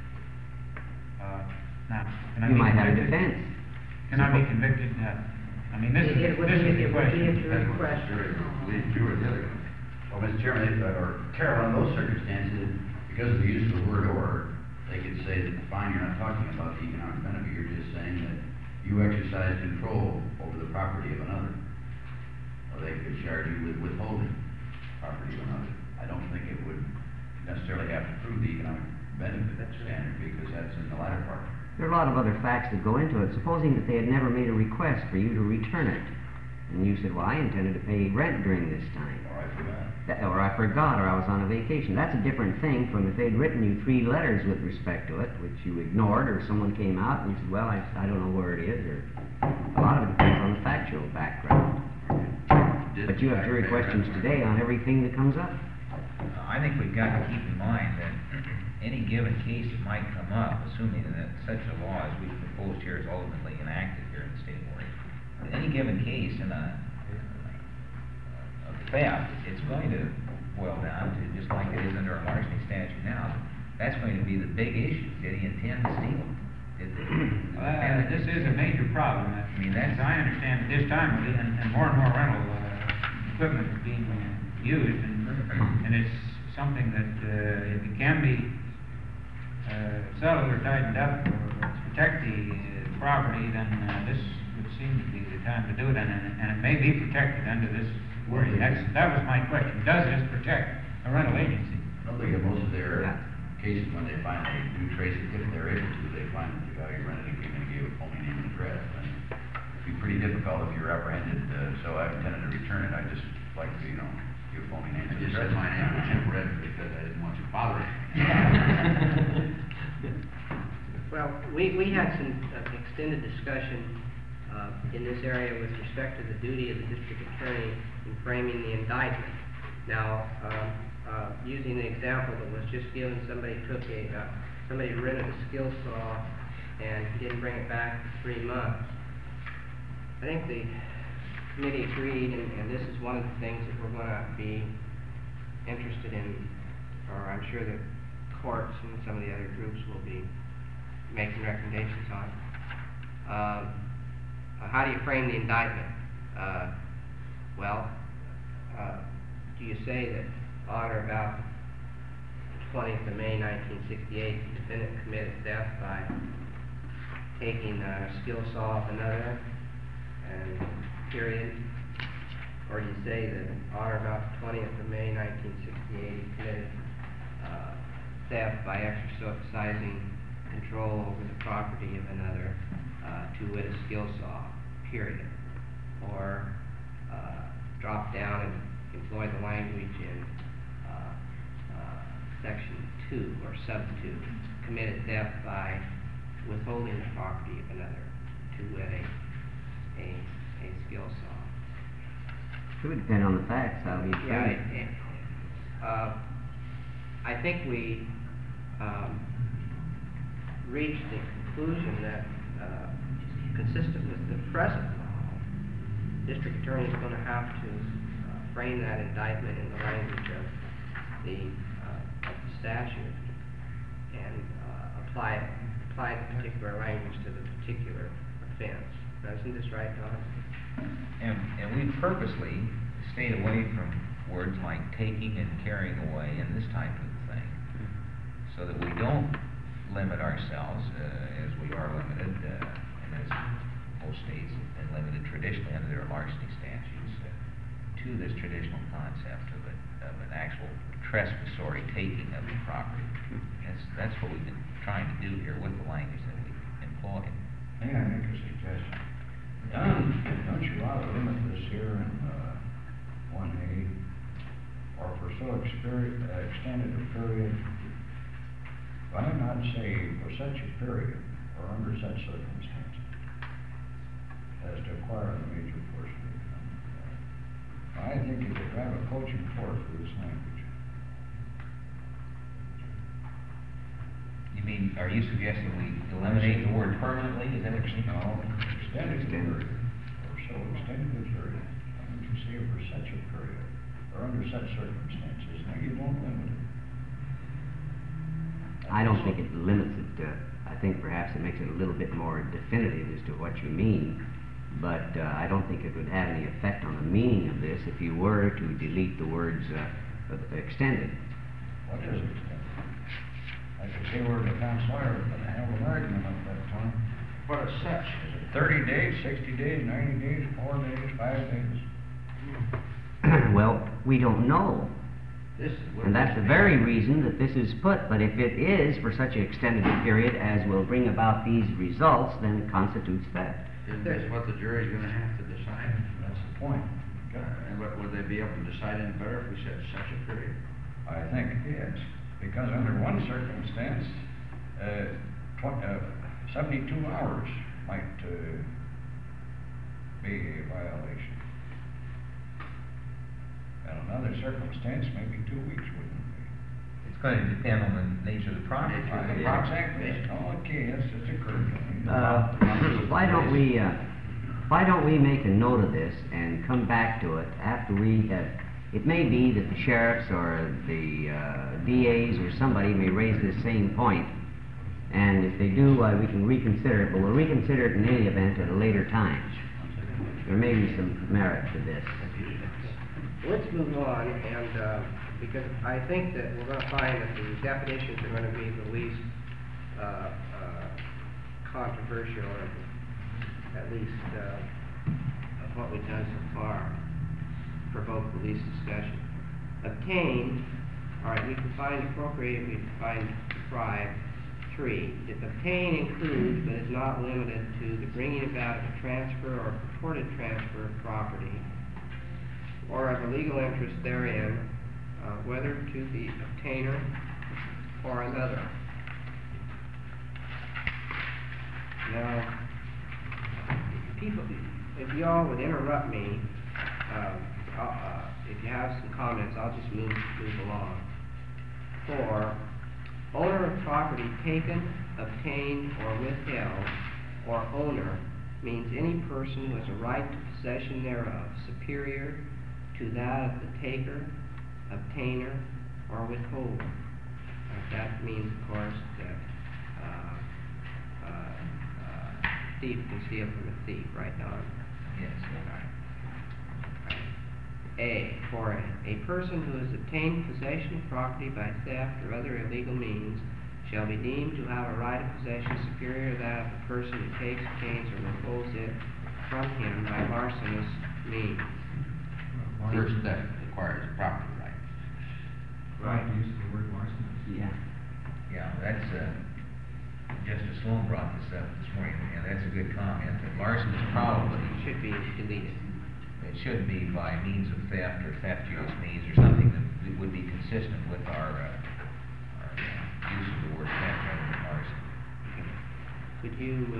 Now, can I You be might have a convicted? defense. Can I be convicted? I mean, this is It would be the a jury question. question. Well, Mr. Chairman, or Carol, in those circumstances, because of the use of the word "or," they could say that, fine, you're not talking about the economic benefit, you're just saying that you exercise control over the property of another. Or they could charge you with withholding property of another. I don't think it would necessarily have to prove the economic benefit standard, because that's in the latter part. There are a lot of other facts that go into it. Supposing that they had never made a request for you to return it, And you said, well, I intended to pay rent during this time. Or I forgot. Or I forgot, or I was on a vacation. That's a different thing from if they'd written you 3 letters with respect to it, which you ignored, or someone came out and said, well, I don't know where it is, or a lot of it depends on the factual background. But you have jury questions today on everything that comes up. I think we've got to keep in mind that any given case that might come up, assuming that such a law as we've proposed here is ultimately enacted here in the state of Oregon, any given case in a theft, it's going to boil down to, just like it is under our larceny statute now, that's going to be the big issue. Did he intend to steal? This is a major problem. I mean, as I understand at this time, and more rental equipment is being used, and it's something that if it can be settled or tightened up or to protect the property, then this would seem to be the time to do it, and it may be protected under this wording. That was my question. Does this protect a rental agency? I don't think in most of their cases, when they finally do trace it, if they're able to, they find that the guy who rented it came in and gave a phony name and address. And it'd be pretty difficult if you're apprehended, so I intended to return it. I just like to, give a phony name and address. I just said my name was Jim Red because I didn't want you bothering. Well, we had some extended discussion in this area with respect to the duty of the district attorney in framing the indictment. Now, using the example that was just given, somebody rented a skill saw and didn't bring it back for 3 months. I think the committee agreed, and this is one of the things that we're going to be interested in, or I'm sure the courts and some of the other groups will be making recommendations on. How do you frame the indictment? Do you say that on or about the 20th of May 1968, the defendant committed theft by taking a skill saw off another, and period? Or do you say that on or about the 20th of May 1968, he committed theft by exercising control over the property of another, to wit a skill saw, period? Or drop down and employ the language in section 2 or sub 2, committed theft by withholding the property of another, to wit a skill saw. It would depend on the facts, how you frame it. I think we reached the conclusion that, consistent with the present law, district attorney is going to have to frame that indictment in the language of the statute and apply the particular language to the particular offense. Now, isn't this right, Don? And we purposely stayed away from words like taking and carrying away and this type of thing, so that we don't limit ourselves, as we are limited, and as most states have been limited traditionally under their larceny statutes, to this traditional concept of an actual trespassor taking of the property. That's what we've been trying to do here with the language that we employ. May I make a suggestion? Don't you ought to limit this here in 1A, or for so extended a period, why not say for such a period, or under such circumstances, as to acquire the major portion of the income? I think you could have a coaching course for this language. You mean, are you suggesting we eliminate the word permanently? Is that what you mean? No, extended period, or so extended a period. Why don't you say for such a period, or under such circumstances? Now, you don't limit it. I don't think it limits it. I think perhaps it makes it a little bit more definitive as to what you mean, but I don't think it would have any effect on the meaning of this if you were to delete the words extended. What is extended? I could say we're the defense lawyer, but I have an argument at that time. What is such? Is it 30 days, 60 days, 90 days, 4 days, 5 days? Well, we don't know. And that's the very reason that this is put. But if it is for such an extended period as will bring about these results, then it constitutes theft. Isn't this what the jury's going to have to decide? That's the point. But would they be able to decide any better if we said such a period? I think, yes, because under one circumstance, 72 hours might be a violation. And another circumstance, maybe 2 weeks wouldn't be. It's going to depend on the nature of the property. Exactly. Okay, that's occurred. Why don't we make a note of this and come back to it after we, it may be that the sheriffs or the DAs or somebody may raise this same point, and if they do, we can reconsider it, but we'll reconsider it in any event at a later time. There may be some merit to this. Let's move on, and because I think that we're going to find that the definitions are going to be the least controversial, or at least of what we've done so far, provoke the least discussion. Obtain, all right, we define appropriate, we define deprive. 3. If obtain includes but is not limited to the bringing about of a transfer or purported transfer of property, or of a legal interest therein, whether to the obtainer or another. Now, people, if y'all would interrupt me, if you have some comments, I'll just move along. 4. Owner of property taken, obtained, or withheld, or owner, means any person who has a right to possession thereof, superior to that of the taker, obtainer, or withholder. That means, of course, that thief can steal from a thief, right, Don? Yes. For a person who has obtained possession of property by theft or other illegal means shall be deemed to have a right of possession superior to that of the person who takes, obtains, or withholds it from him by larcenous means. First theft requires a property right. Right. Use of the word larcenous. Yeah. Yeah, that's, Justice Sloan brought this up this morning, and that's a good comment, that larceny probably Should be deleted. It should be by means of theft or theft use means or something that would be consistent with our use of the word theft rather than larceny. Could you,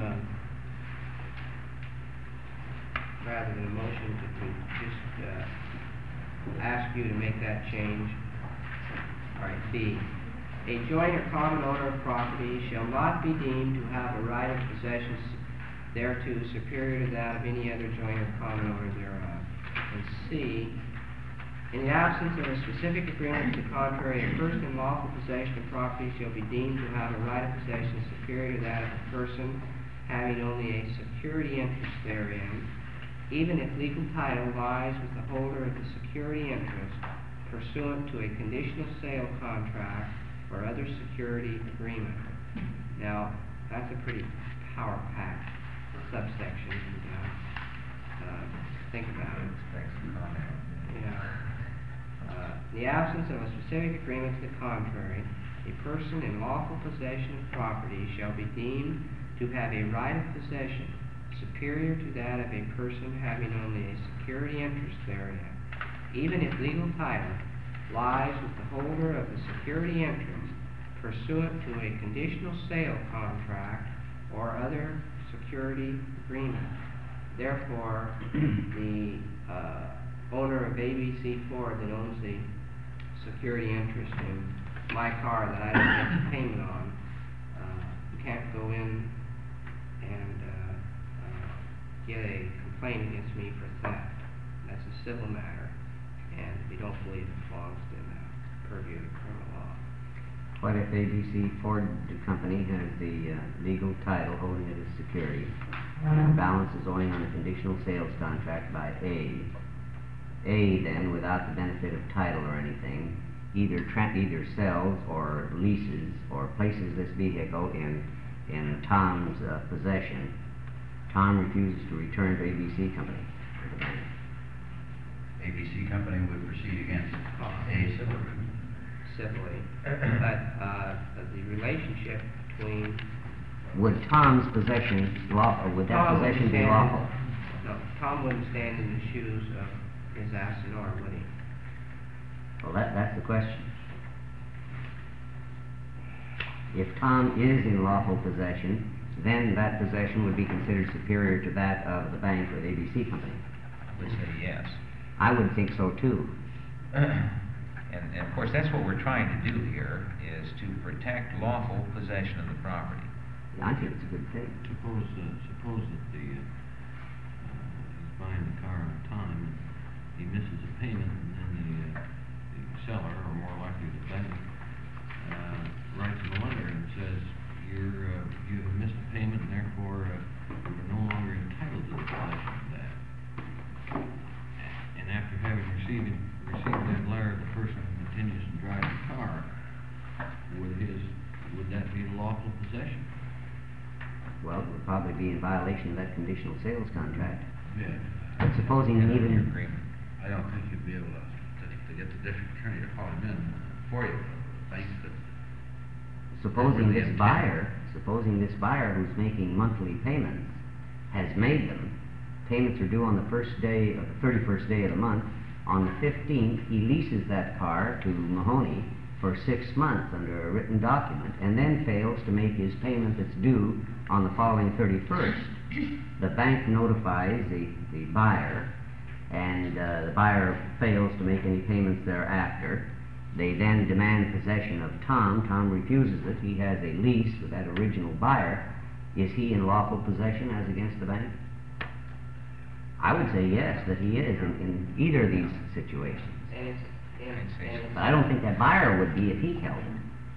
rather than a motion, could we just ask you to make that change? All right, B. A joint or common owner of property shall not be deemed to have a right of possession thereto superior to that of any other joint or common owner thereof. And C, in the absence of a specific agreement to the contrary, a person in lawful possession of property shall be deemed to have a right of possession superior to that of a person having only a security interest therein, even if legal title lies with the holder of the security interest pursuant to a conditional sale contract or other security agreement. Now, that's a pretty power-packed subsection. Think about it. Thanks for the comment. Yeah. In the absence of a specific agreement to the contrary, a person in lawful possession of property shall be deemed to have a right of possession superior to that of a person having only a security interest therein, even if legal title lies with the holder of the security interest pursuant to a conditional sale contract or other security agreement. Therefore, the owner of ABC Ford that owns the security interest in my car that I don't get the payment on, can't go in and get a complaint against me for theft. That's a civil matter, and we don't believe it belongs in the purview of criminal law. What if ABC Ford Company has the legal title holding it as security, and the balance is owing on a conditional sales contract by A. A then, without the benefit of title or anything, either sells or leases or places this vehicle in Tom's possession. Tom refuses to return to ABC Company. ABC Company would proceed against A civilly, but the relationship between would Tom's possession lawful? Would that Tom possession be can- lawful? No, Tom wouldn't stand in the shoes of his assignor, would he? Well, that's the question. If Tom is in lawful possession, then that possession would be considered superior to that of the bank or the ABC company. I would say yes. I would think so too. And of course, that's what we're trying to do here, is to protect lawful possession of the property. I think it's a good thing. Suppose that he's buying the car on time, and he misses a payment, and then the seller, or more likely the bank, writes him a letter and says, you have missed a payment, and therefore you're no longer entitled to the possession of that. And after having received that letter, the person continues to drive the car. Would that be lawful possession? Well, it would probably be in violation of that conditional sales contract. Yeah. But supposing Under even, agreement. I don't think you'd be able to get the district attorney to haul him in for you. Thanks to. supposing Really this buyer who's making monthly payments has made them, payments are due on the 31st day of the month. On the 15th, he leases that car to Mahoney for 6 months under a written document, and then fails to make his payment that's due on the following 31st. The bank notifies the buyer, and the buyer fails to make any payments thereafter. They then demand possession of Tom. Tom refuses it. He has a lease with that original buyer. Is he in lawful possession as against the bank? I would say yes, that he is in either of these situations. And it's, But I don't think that buyer would be if he held it.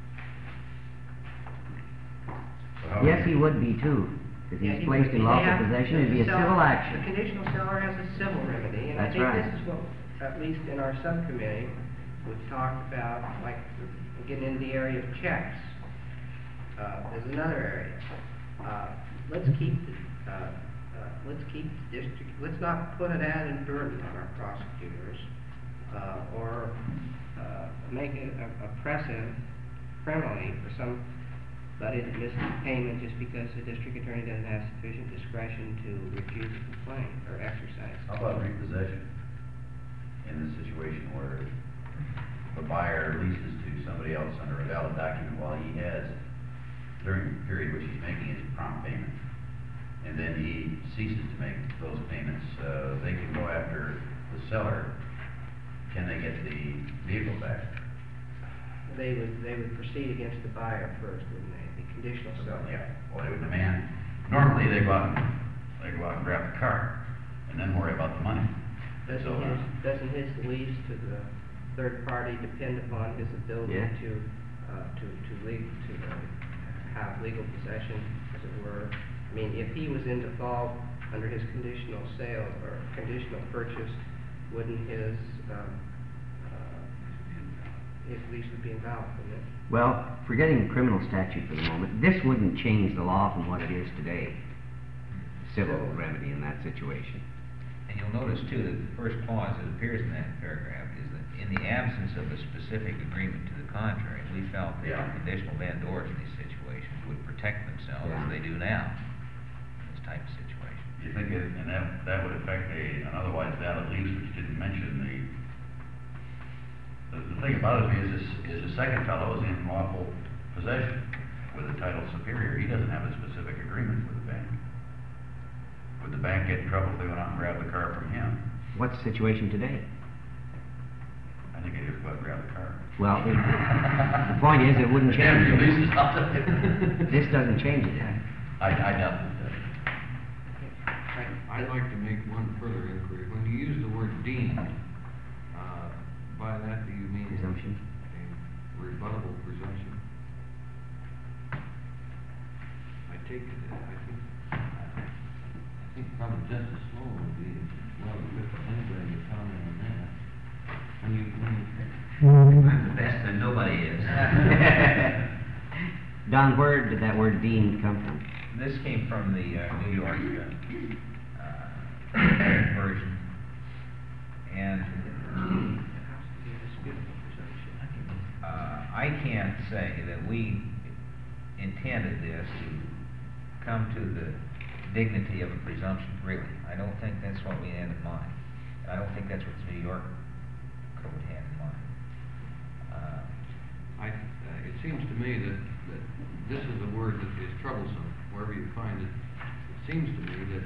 Yes, he would be too, because yeah, he's placed in lawful possession. It'd be a civil The action. conditional seller has a civil remedy, and That's I think right. this is what, at least in our subcommittee, we've talked about, like, getting into the area of checks. There's another area. Let's keep the district, let's not put an added burden on our prosecutors, or make it a precedent criminally for somebody that misses a payment just because the district attorney doesn't have sufficient discretion to refuse a complaint or exercise. How about repossession? In this situation where the buyer leases to somebody else under a valid document while he has, during the period which he's making his prompt payment, and then he ceases to make those payments, they can go after the seller. Can they get the vehicle back? They would proceed against the buyer first, wouldn't they? The conditional seller. Yeah, well, they would demand, normally they go out and grab the car, and then worry about the money. Doesn't his lease to the third party depend upon his ability Yeah. to have legal possession, as it were? I mean, if he was in default under his conditional sale or conditional purchase, wouldn't his lease would be invalid, wouldn't it? Well, forgetting the criminal statute for the moment, this wouldn't change the law from what it is today. Civil remedy in that situation. And you'll notice too that the first clause that appears in that paragraph is that in the absence of a specific agreement to the contrary, we felt that Yeah. conditional vendors in these situations would protect themselves as they do now in this type of situation. You think and that would affect an otherwise valid lease, which didn't mention the thing about it is the second fellow is in lawful possession with a title superior. He doesn't have a specific agreement with the bank. Would the bank get in trouble if they went out and grabbed the car from him? What's the situation today? I think they just go out and grab the car. Well, the point is, it wouldn't change Yeah, it. leases out of it. This doesn't change it. I doubt it. I'd like to make one further inquiry. When you use the word deemed, by that do you mean Presumption. a rebuttable presumption? I take it, I think probably Justice Sloan would be well equipped to anybody to comment on that. I'm the best and nobody is. Don, where did that word deemed come from? This came from the New York version, and I can't say that we intended this to come to the dignity of a presumption, really. I don't think that's what we had in mind. And I don't think that's what the New York code had in mind. It seems to me that this is a word that is troublesome, wherever you find it. It seems to me that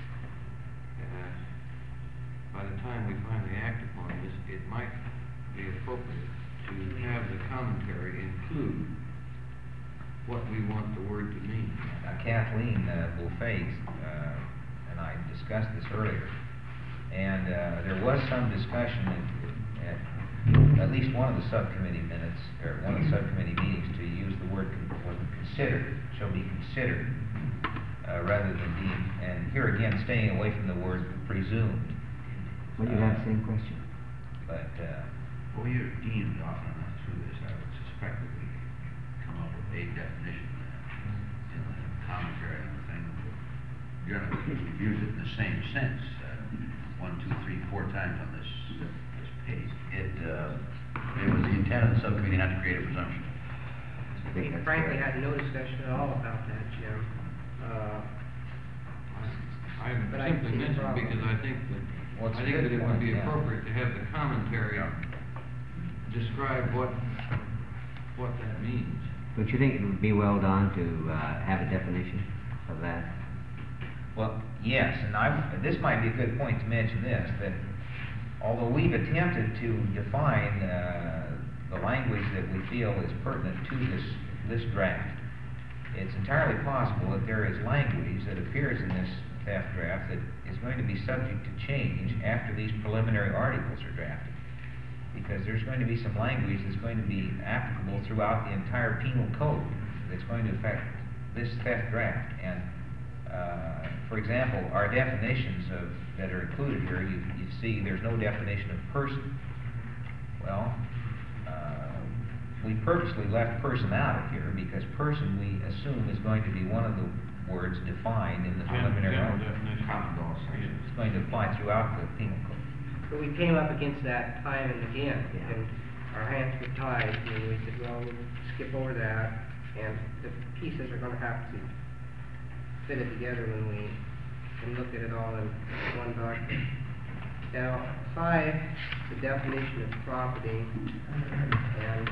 by the time we finally act upon this, it might be appropriate to have the commentary include what we want the word to mean. Kathleen Bullface and I discussed this earlier, and there was some discussion at least one of the subcommittee minutes, or one of the subcommittee meetings, to use the word considered, shall be considered, rather than deemed, and here again, staying away from the word presumed. Well, you have the same question. But, Well, you're deemed often enough through this, I would suspect that we could come up with a definition in the commentary and the thing. Generally, we've used it in the same sense, 1, 2, 3, 4 times on this page. It was the intent of the subcommittee not to create a presumption. We frankly had no discussion at all about that, Jim. I But I simply see the mentioned problem. because I think Well, it's a that good it would point, be yeah. appropriate to have the commentary describe what that means. Don't you think it would be well done to have a definition of that? well, yes, and this might be a good point to mention this, that although we've attempted to define the language that we feel is pertinent to this draft, it's entirely possible that there is language that appears in this theft draft that is going to be subject to change after these preliminary articles are drafted. Because there's going to be some language that's going to be applicable throughout the entire penal code that's going to affect this theft draft. And, for example, our definitions that are included here, you see there's no definition of person. Well, we purposely left person out of here because person, we assume, is going to be one of the words defined in the preliminary General article. definition. It's going to apply throughout the penal code. But we came up against that time and again, Yeah. and our hands were tied, and we said, well, we'll skip over that, and the pieces are gonna have to fit it together when we can look at it all in one document. Now, 5, the definition of property, and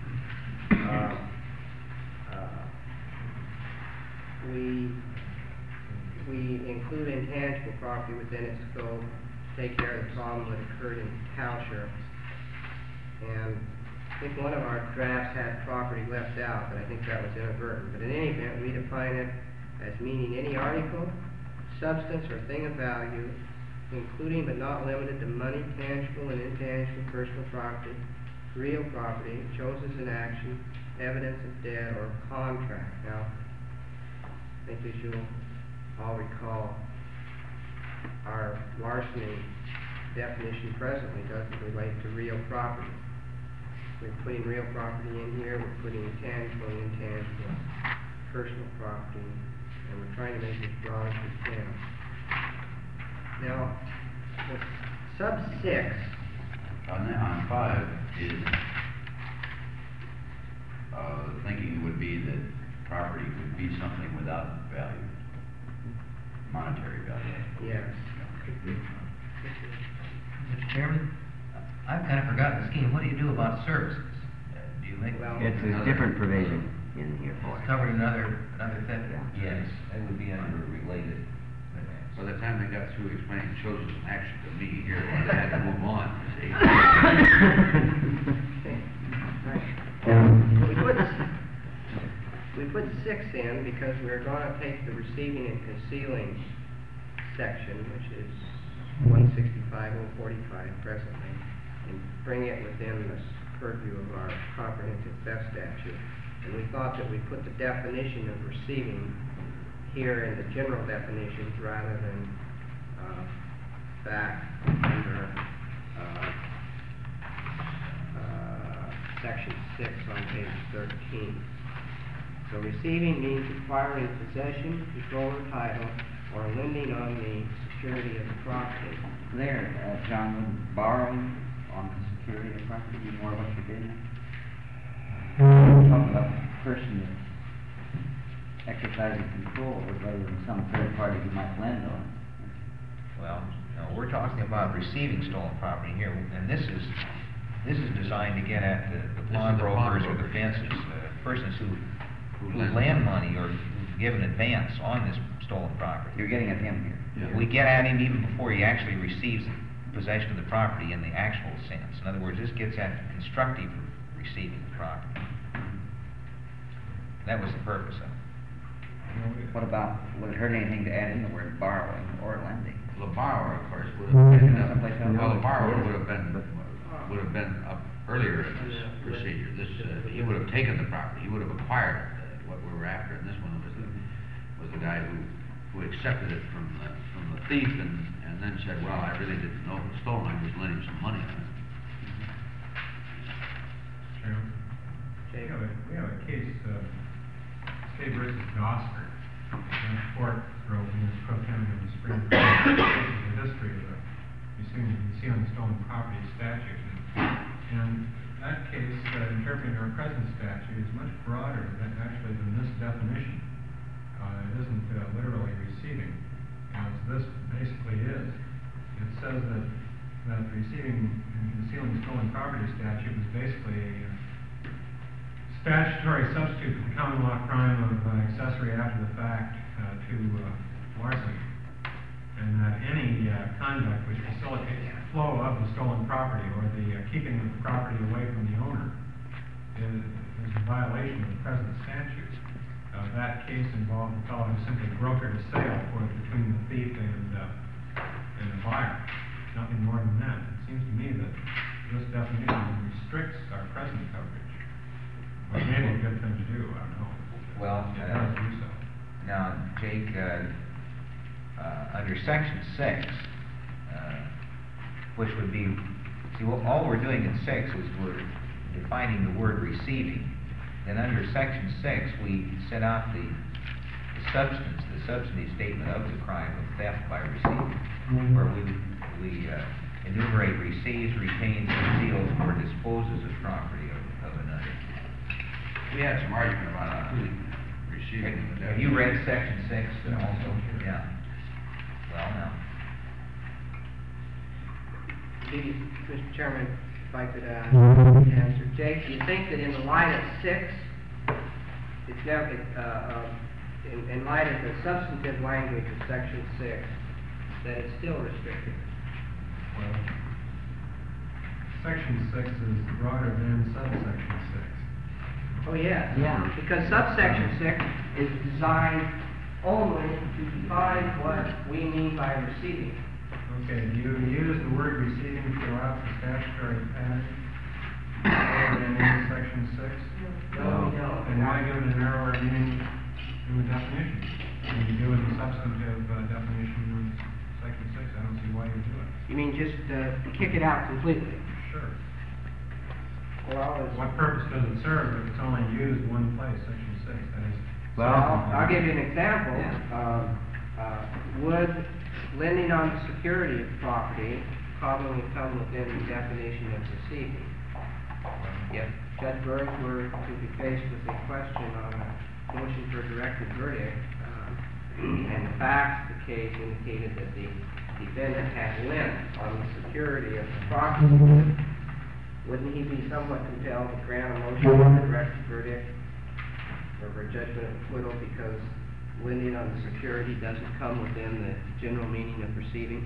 we include intangible property within its scope, take care of the problem that occurred in Tauscher. And I think one of our drafts had property left out, but I think that was inadvertent. But in any event, we define it as meaning any article, substance, or thing of value, including but not limited to money, tangible and intangible personal property, real property, chosen in action, evidence of debt, or contract. Now, I think as you'll all recall, our larceny definition presently doesn't relate to real property. We're putting real property in here, we're putting tangible and intangible personal property, and we're trying to make it as broad as we can. Now, the sub 6, On 5 is, the thinking would be that property could be something without value, monetary value. yes. Mr. Chairman, I've kind of forgotten the scheme. What do you do about services? Do you make? Well, It's a different provision in here for it. Covered another theft? Yes, that would be under related. By the time they got through explaining chosen action to me here, I had to move on, see? We put 6 in because we're gonna take the receiving and concealing section, which is 165.045 presently, and bring it within the purview of our comprehensive theft statute. And we thought that we put the definition of receiving here in the general definitions rather than back under section 6 on page 13. So receiving means acquiring possession, control, or title, or lending on the security of the property. There, John, would borrowing on the security of the property be more what you did? Talking about the person exercising control over it rather than some third party you might lend on. Well, no, we're talking about receiving stolen property here, and this is designed to get at the pawnbrokers or the fences, persons who lend money or who give an advance on this stolen property. You're getting at him here. Yeah. We get at him even before he actually receives possession of the property in the actual sense. In other words, this gets at the constructive receiving the property. That was the purpose of it. What about, would it hurt anything to add in the word borrowing or lending? The borrower, of course, would have been, Someplace else? well, the borrower would have been up earlier in this procedure. This, he would have taken the property, he would have acquired it, what we were after. And this one was the guy who accepted it from the thief and then said, well, I really didn't know it was stolen, I was lending some money on it. We have a case, State versus Gosford. Court wrote in his pro tem in the spring, the history of you see on the stolen property statute. And that case, interpreting our present statute, is much broader than this definition. It isn't literally receiving, as this basically is. It says that receiving and concealing stolen property statute is basically a statutory substitute for the common law crime of accessory after the fact to larceny, and that any conduct which facilitates the flow of the stolen property or the keeping of the property away from the owner is a violation of the present statute. That case involved a fellow who simply brokered a sale between the thief and the buyer. Nothing more than that. It seems to me that this definition restricts our present coverage. Well, maybe a good thing to do, I don't know. Well, It does do so. now, Jake, under section 6, which would be, see, all we're doing in 6 is we're defining the word receiving. Then under section 6, we set out the substantive statement of the crime of theft by receiving, where we enumerate receives, retains, conceals, or disposes of property of another. We had some argument about receiving. Have you read section 6 also? Yeah. Well, now. Mr. Chairman, if I could answer. Jake, do you think that in the light of 6, it's never, in light of the substantive language of section 6, that it's still restricted? Well, section 6 is broader than subsection 6. Oh, yes. Yeah. Because subsection 6 is designed only to define what we mean by receiving. Okay, do you use the word receiving throughout the statutory pattern? Other than in section 6? No, we don't. And why give it a narrower meaning in the definition? When you do in the substantive definition in section 6, I don't see why you do it. You mean just kick it out completely? Sure. Well, What purpose does it serve if it's only used one place, section 6? That is. Well, I'll give you an example. Would lending on the security of property commonly come within the definition of receiving? If Judge Burns were to be faced with a question on a motion for a directed verdict, and the facts of the case indicated that the defendant had lent on the security of the property, wouldn't he be somewhat compelled to grant a motion for a directed verdict or for judgment of acquittal because lending on the security doesn't come within the general meaning of receiving?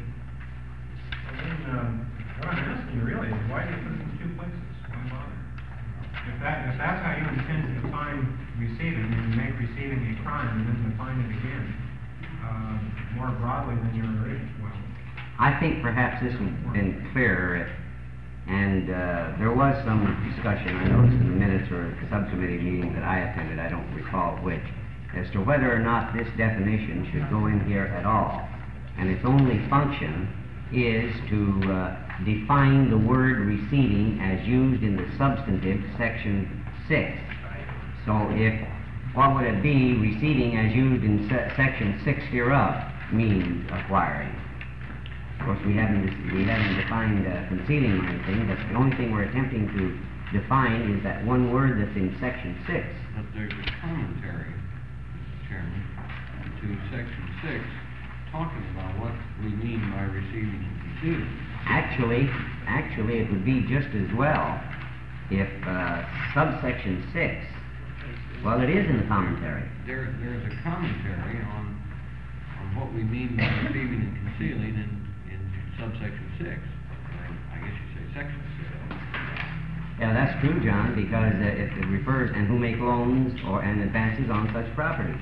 Then, what I'm asking you really is why do you put it in 2 places? Why bother? If that's how you intend to define receiving, and you make receiving a crime and then define it again more broadly than your original, well. I think perhaps this would have been clearer and there was some discussion, I noticed in the minutes or a subcommittee meeting that I attended, I don't recall which, as to whether or not this definition should go in here at all. And its only function is to define the word receiving as used in the substantive section 6. So what would it be, receiving as used in section 6 hereof, means acquiring? Of course, we haven't defined concealing or anything, but the only thing we're attempting to define is that one word that's in section 6. But there's a commentary Chairman, to section 6, talking about what we mean by receiving and concealing. Actually, it would be just as well if subsection 6, well, it is in the commentary. There's a commentary on what we mean by receiving and concealing in subsection 6. I guess you say section 6. Yeah, that's true, John, because it refers, and who make loans and advances on such property.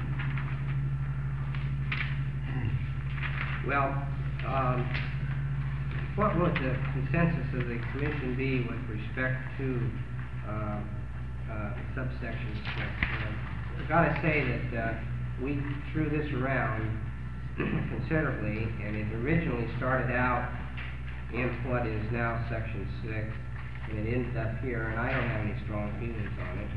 Well, what would the consensus of the commission be with respect to subsection 6? I've got to say that we threw this around considerably, and it originally started out in what is now section 6, and it ended up here, and I don't have any strong feelings on it.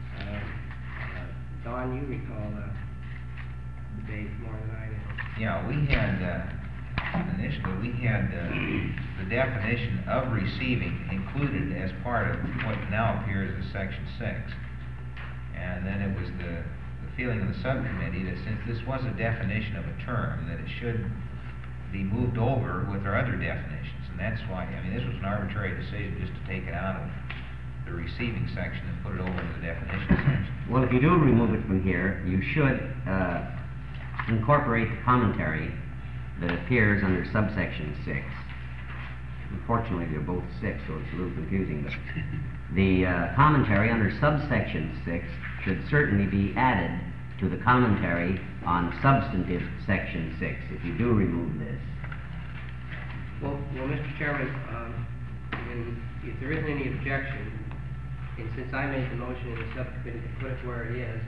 Don, you recall the debate more than I do. Yeah, we had, initially, we had the definition of receiving included as part of what now appears as section 6. And then it was the feeling of the subcommittee that since this was a definition of a term, that it should be moved over with our other definitions. And that's why, I mean, this was an arbitrary decision just to take it out of the receiving section and put it over in the definition section. Well, if you do remove it from here, you should incorporate the commentary that appears under subsection 6. Unfortunately, they're both 6, so it's a little confusing, but the commentary under subsection 6 should certainly be added to the commentary on substantive section 6, if you do remove this. Well, Mr. Chairman, if there isn't any objection, and since I made the motion in the subcommittee to put it where it is,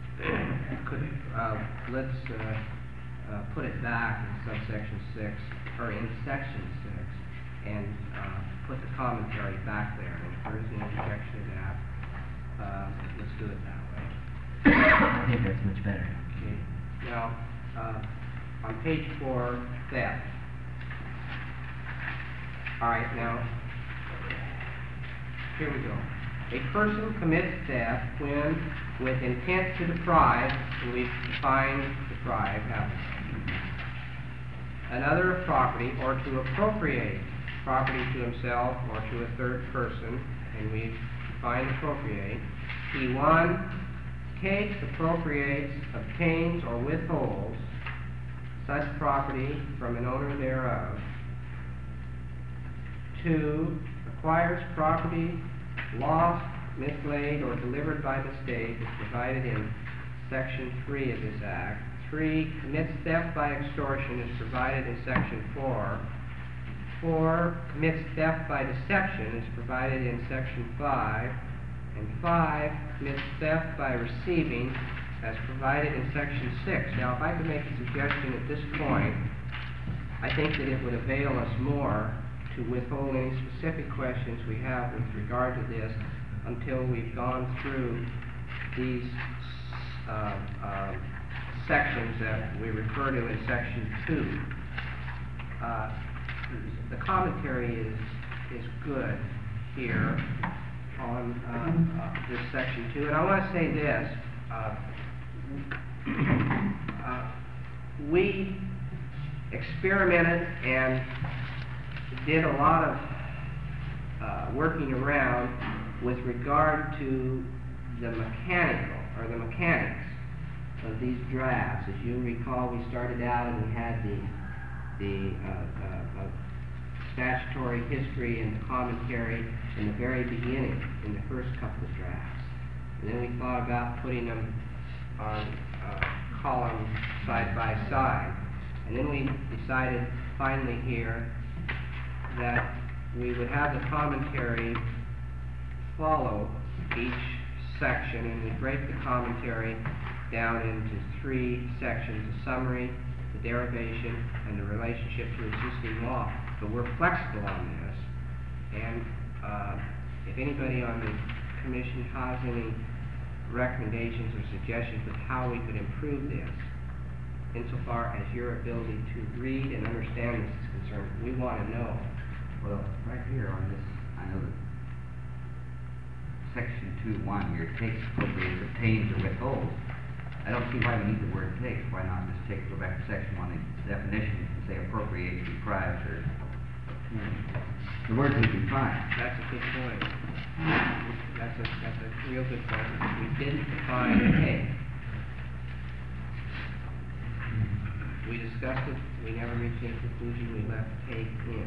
let's put it back in subsection 6, or in section 6, and put the commentary back there. And if there isn't any objection to that, let's do it that way. I think that's much better. Okay. Now, on page 4, theft. All right, now, here we go. A person commits theft when, with intent to deprive, and we've defined deprive, another of property, or to appropriate property to himself or to a third person, and we've defined appropriate. He, 1, takes, appropriates, obtains, or withholds such property from an owner thereof. 2, acquires property lost, mislaid, or delivered by mistake as provided in section 3 of this act. 3, commits theft by extortion as provided in section 4. 4, commits theft by deception as provided in section 5. And 5, commits theft by receiving as provided in section 6. Now, if I could make a suggestion at this point, I think that it would avail us more to withhold any specific questions we have with regard to this until we've gone through these sections that we refer to in section 2. The commentary is good here on this section 2, and I want to say this. We experimented and did a lot of working around with regard to the mechanics of these drafts. As you recall, we started out and we had the statutory history and the commentary in the very beginning, in the first couple of drafts. And then we thought about putting them on columns side by side. And then we decided finally here that we would have the commentary follow each section, and we break the commentary down into 3 sections: a summary, the derivation, and the relationship to existing law. But we're flexible on this, and if anybody on the commission has any recommendations or suggestions of how we could improve this, insofar as your ability to read and understand this is concerned, we want to know. Well, right here on this, I know that section 2.1 here, takes, appropriates, obtains, or withholds. I don't see why we need the word takes. Why not just go back to section 1, the definition, and say appropriates, deprives, or the word is deprive. That's a good point. That's a real good point. We didn't define take. We discussed it, we never reached a conclusion, we left take in.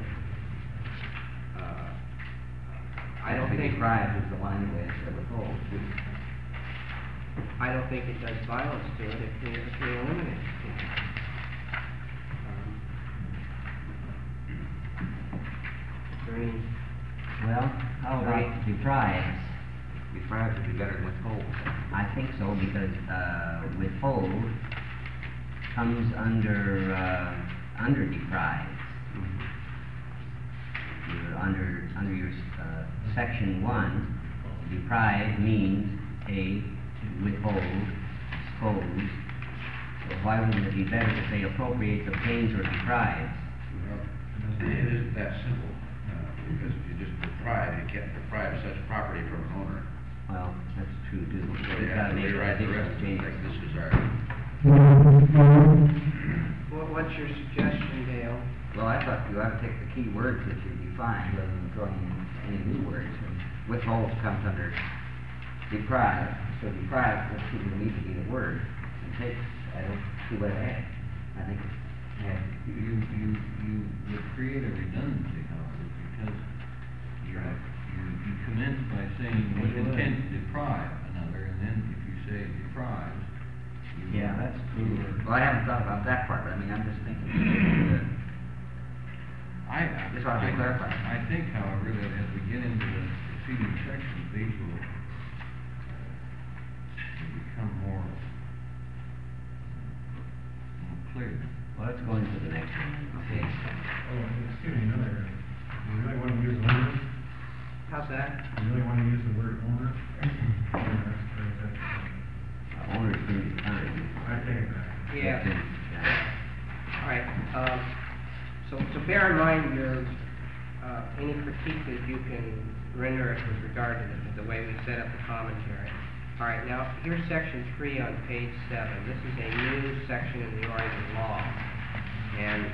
I don't think deprive is the language that withholds. I don't think it does violence to it if we eliminate it. Well, how about deprives? Deprives would be better than withhold. I think so, because withhold comes under deprives. Under your section 1, deprive means to withhold, dispose. So why wouldn't it be better to say appropriates, obtains, or deprives? Well, it isn't that simple, because if you just deprive, you can't deprive such property from an owner. Well, that's true too. So you have to rewrite the rest of it, like this is our. What's your suggestion, Dale? Well, I thought you ought to take the key words that you defined rather than throwing in any new words. And withhold comes under deprive. So deprive would seem to me to be the word. And take, I don't see what it adds. I think it adds. You would create a redundancy, however, because you commence by saying with intent to deprive another, and then if you say deprives, Yeah, that's true. Well, I haven't thought about that part, but I mean, I'm just thinking. Just want to clarify. I think, however, that as we get into the preceding sections, these will become more clear. Well, let's go into the next one. Okay. Oh, excuse me, another. You really want to use owner? How's that? You really want to use the word owner? Owner is being defined. I take it back. Yeah. All right. So bear in mind your any critique that you can render us with regard to the way we set up the commentary. All right. Now here's section 3 on page 7. This is a new section in the Oregon law, and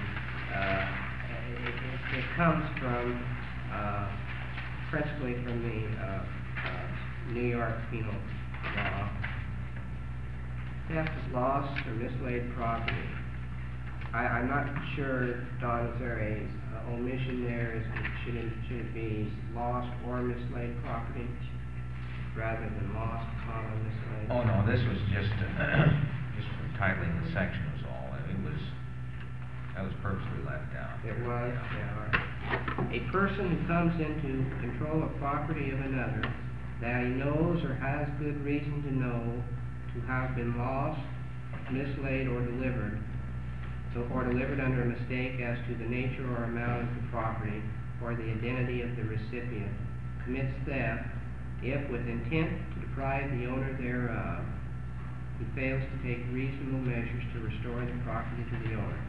it comes from principally from the New York penal law. Theft is lost or mislaid property. I'm not sure, Don, is there a omission there? Should it be lost or mislaid property rather than lost, comma, mislaid? Oh, no, this was just for titling the section was all. That was purposely left out. It was? Yeah, all right. A person who comes into control of property of another that he knows or has good reason to know to have been lost, mislaid, or delivered under a mistake as to the nature or amount of the property or the identity of the recipient, commits theft if, with intent to deprive the owner thereof, he fails to take reasonable measures to restore the property to the owner.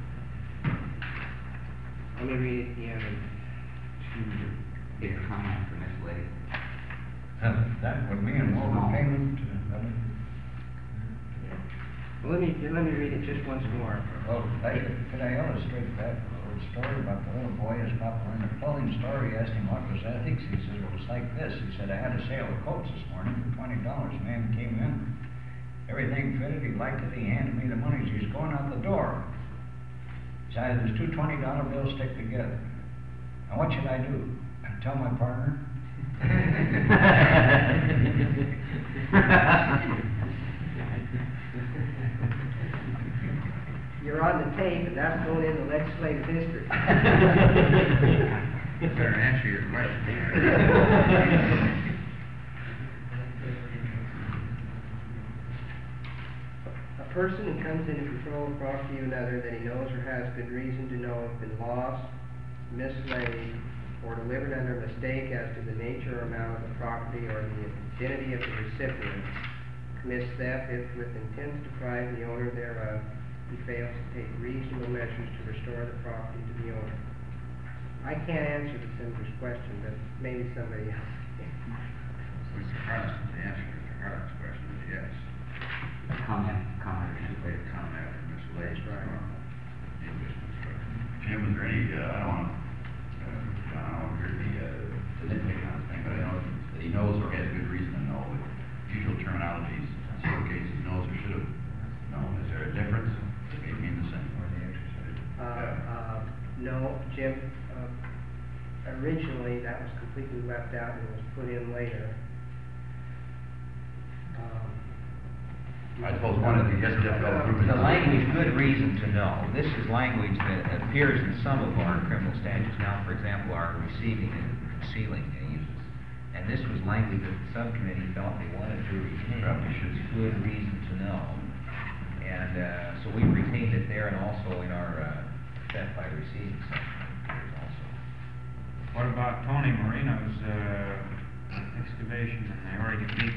Let me read it again. Big comment for mislaid. That would be an overpayment. Well, let me read it just once more. Well, could I illustrate that little story about the little boy who stopped in a clothing store? He asked him what was ethics. He said it was like this. He said, I had a sale of coats this morning for $20. Man came in, everything fitted. He liked it. He handed me the money. He's going out the door. He said, there's two $20 bills stick together. Now what should I do? Tell my partner? You're on the tape, and that's going in the legislative history. Better answer your question. A person who comes into control of property of another that he knows or has good reason to know has been lost, mislaid, or delivered under a mistake as to the nature or amount of the property or the identity of the recipient, commits theft if, with intent to deprive the owner thereof, he fails to take reasonable measures to restore the property to the owner. I can't answer the senator's question, but maybe somebody else can. Mr. Harlan, the answer to Mr. Harlan's question is yes. comment. Wait a comment from Ms. Lake. That's right. Jim, is there any, I don't want, John, I don't hear the nitpick on this thing, but I know that he knows or has good reason to know, but usual terminologies, in certain cases, knows or should have known. Is there a difference? It may mean the same. No, Jim, originally that was completely left out and was put in later. I suppose one of the, yes, The language, good reason to know. This is language that appears in some of our criminal statutes. Now, for example, our receiving and concealing uses. And this was language that the subcommittee felt they wanted to retain. Probably should. Good reason to know. And, so we retained it there and also in our, theft by receiving section also. What about Tony Marino's, excavation in the Oregon Beach?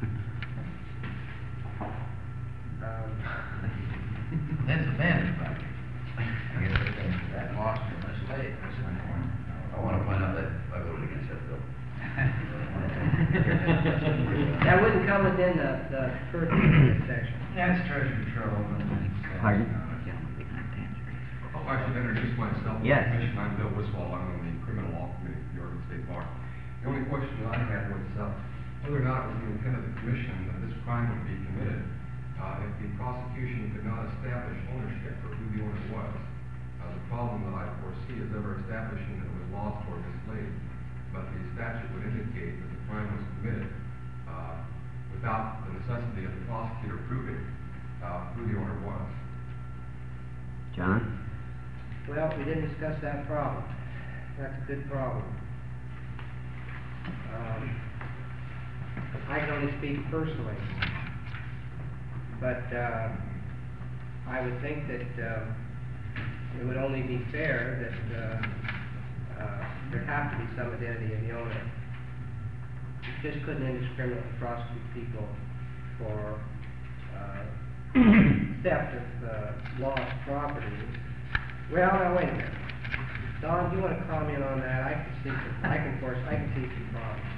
That's abandoned by you. I guess that lost in Ms. Lake. I want to point out that I voted against that bill. That wouldn't come within the first section. That's treasure trove. Pardon? I should introduce myself. Yes. I'm Bill Wiswall, I'm on the Criminal Law Committee of the Oregon State Bar. The only question that I had was whether or not it was the intent of the commission that this crime would be committed if the prosecution could not establish ownership or who the owner was. The problem that I foresee is ever establishing that it was lost or mislaid, but the statute would indicate that the crime was committed without the necessity of the prosecutor proving who the owner was. John? Well, we didn't discuss that problem. That's a good problem. I can only speak personally, but I would think that it would only be fair that there have to be some identity of the owner. You just couldn't indiscriminately prosecute people for theft of lost property. Well, now wait a minute. Don, do you want to comment on that? I can see some problems.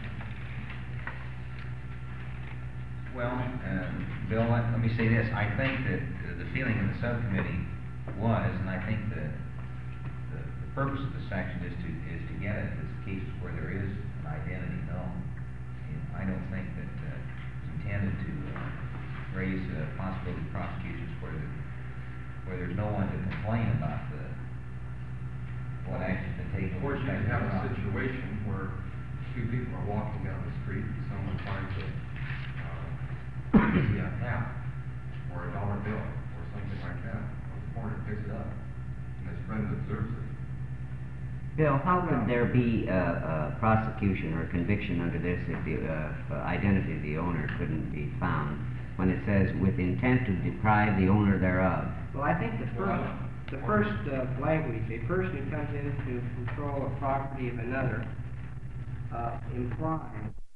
Well, Bill, let me say this. I think that the feeling in the subcommittee was, and I think that the purpose of the section is to get at these cases where there is an identity known. And I don't think that it's intended to raise possibility of prosecutions where there's no one to complain about what action's been taken. Of course, you can have a situation where two people are walking down the street and someone finds a hat or a dollar bill or something like that on the corner, picks it up, and his friend observes it. Bill, how could there be a prosecution or conviction under this if the identity of the owner couldn't be found, when it says with intent to deprive the owner thereof? Well, I think the first language, a person who comes into control of property of another, implies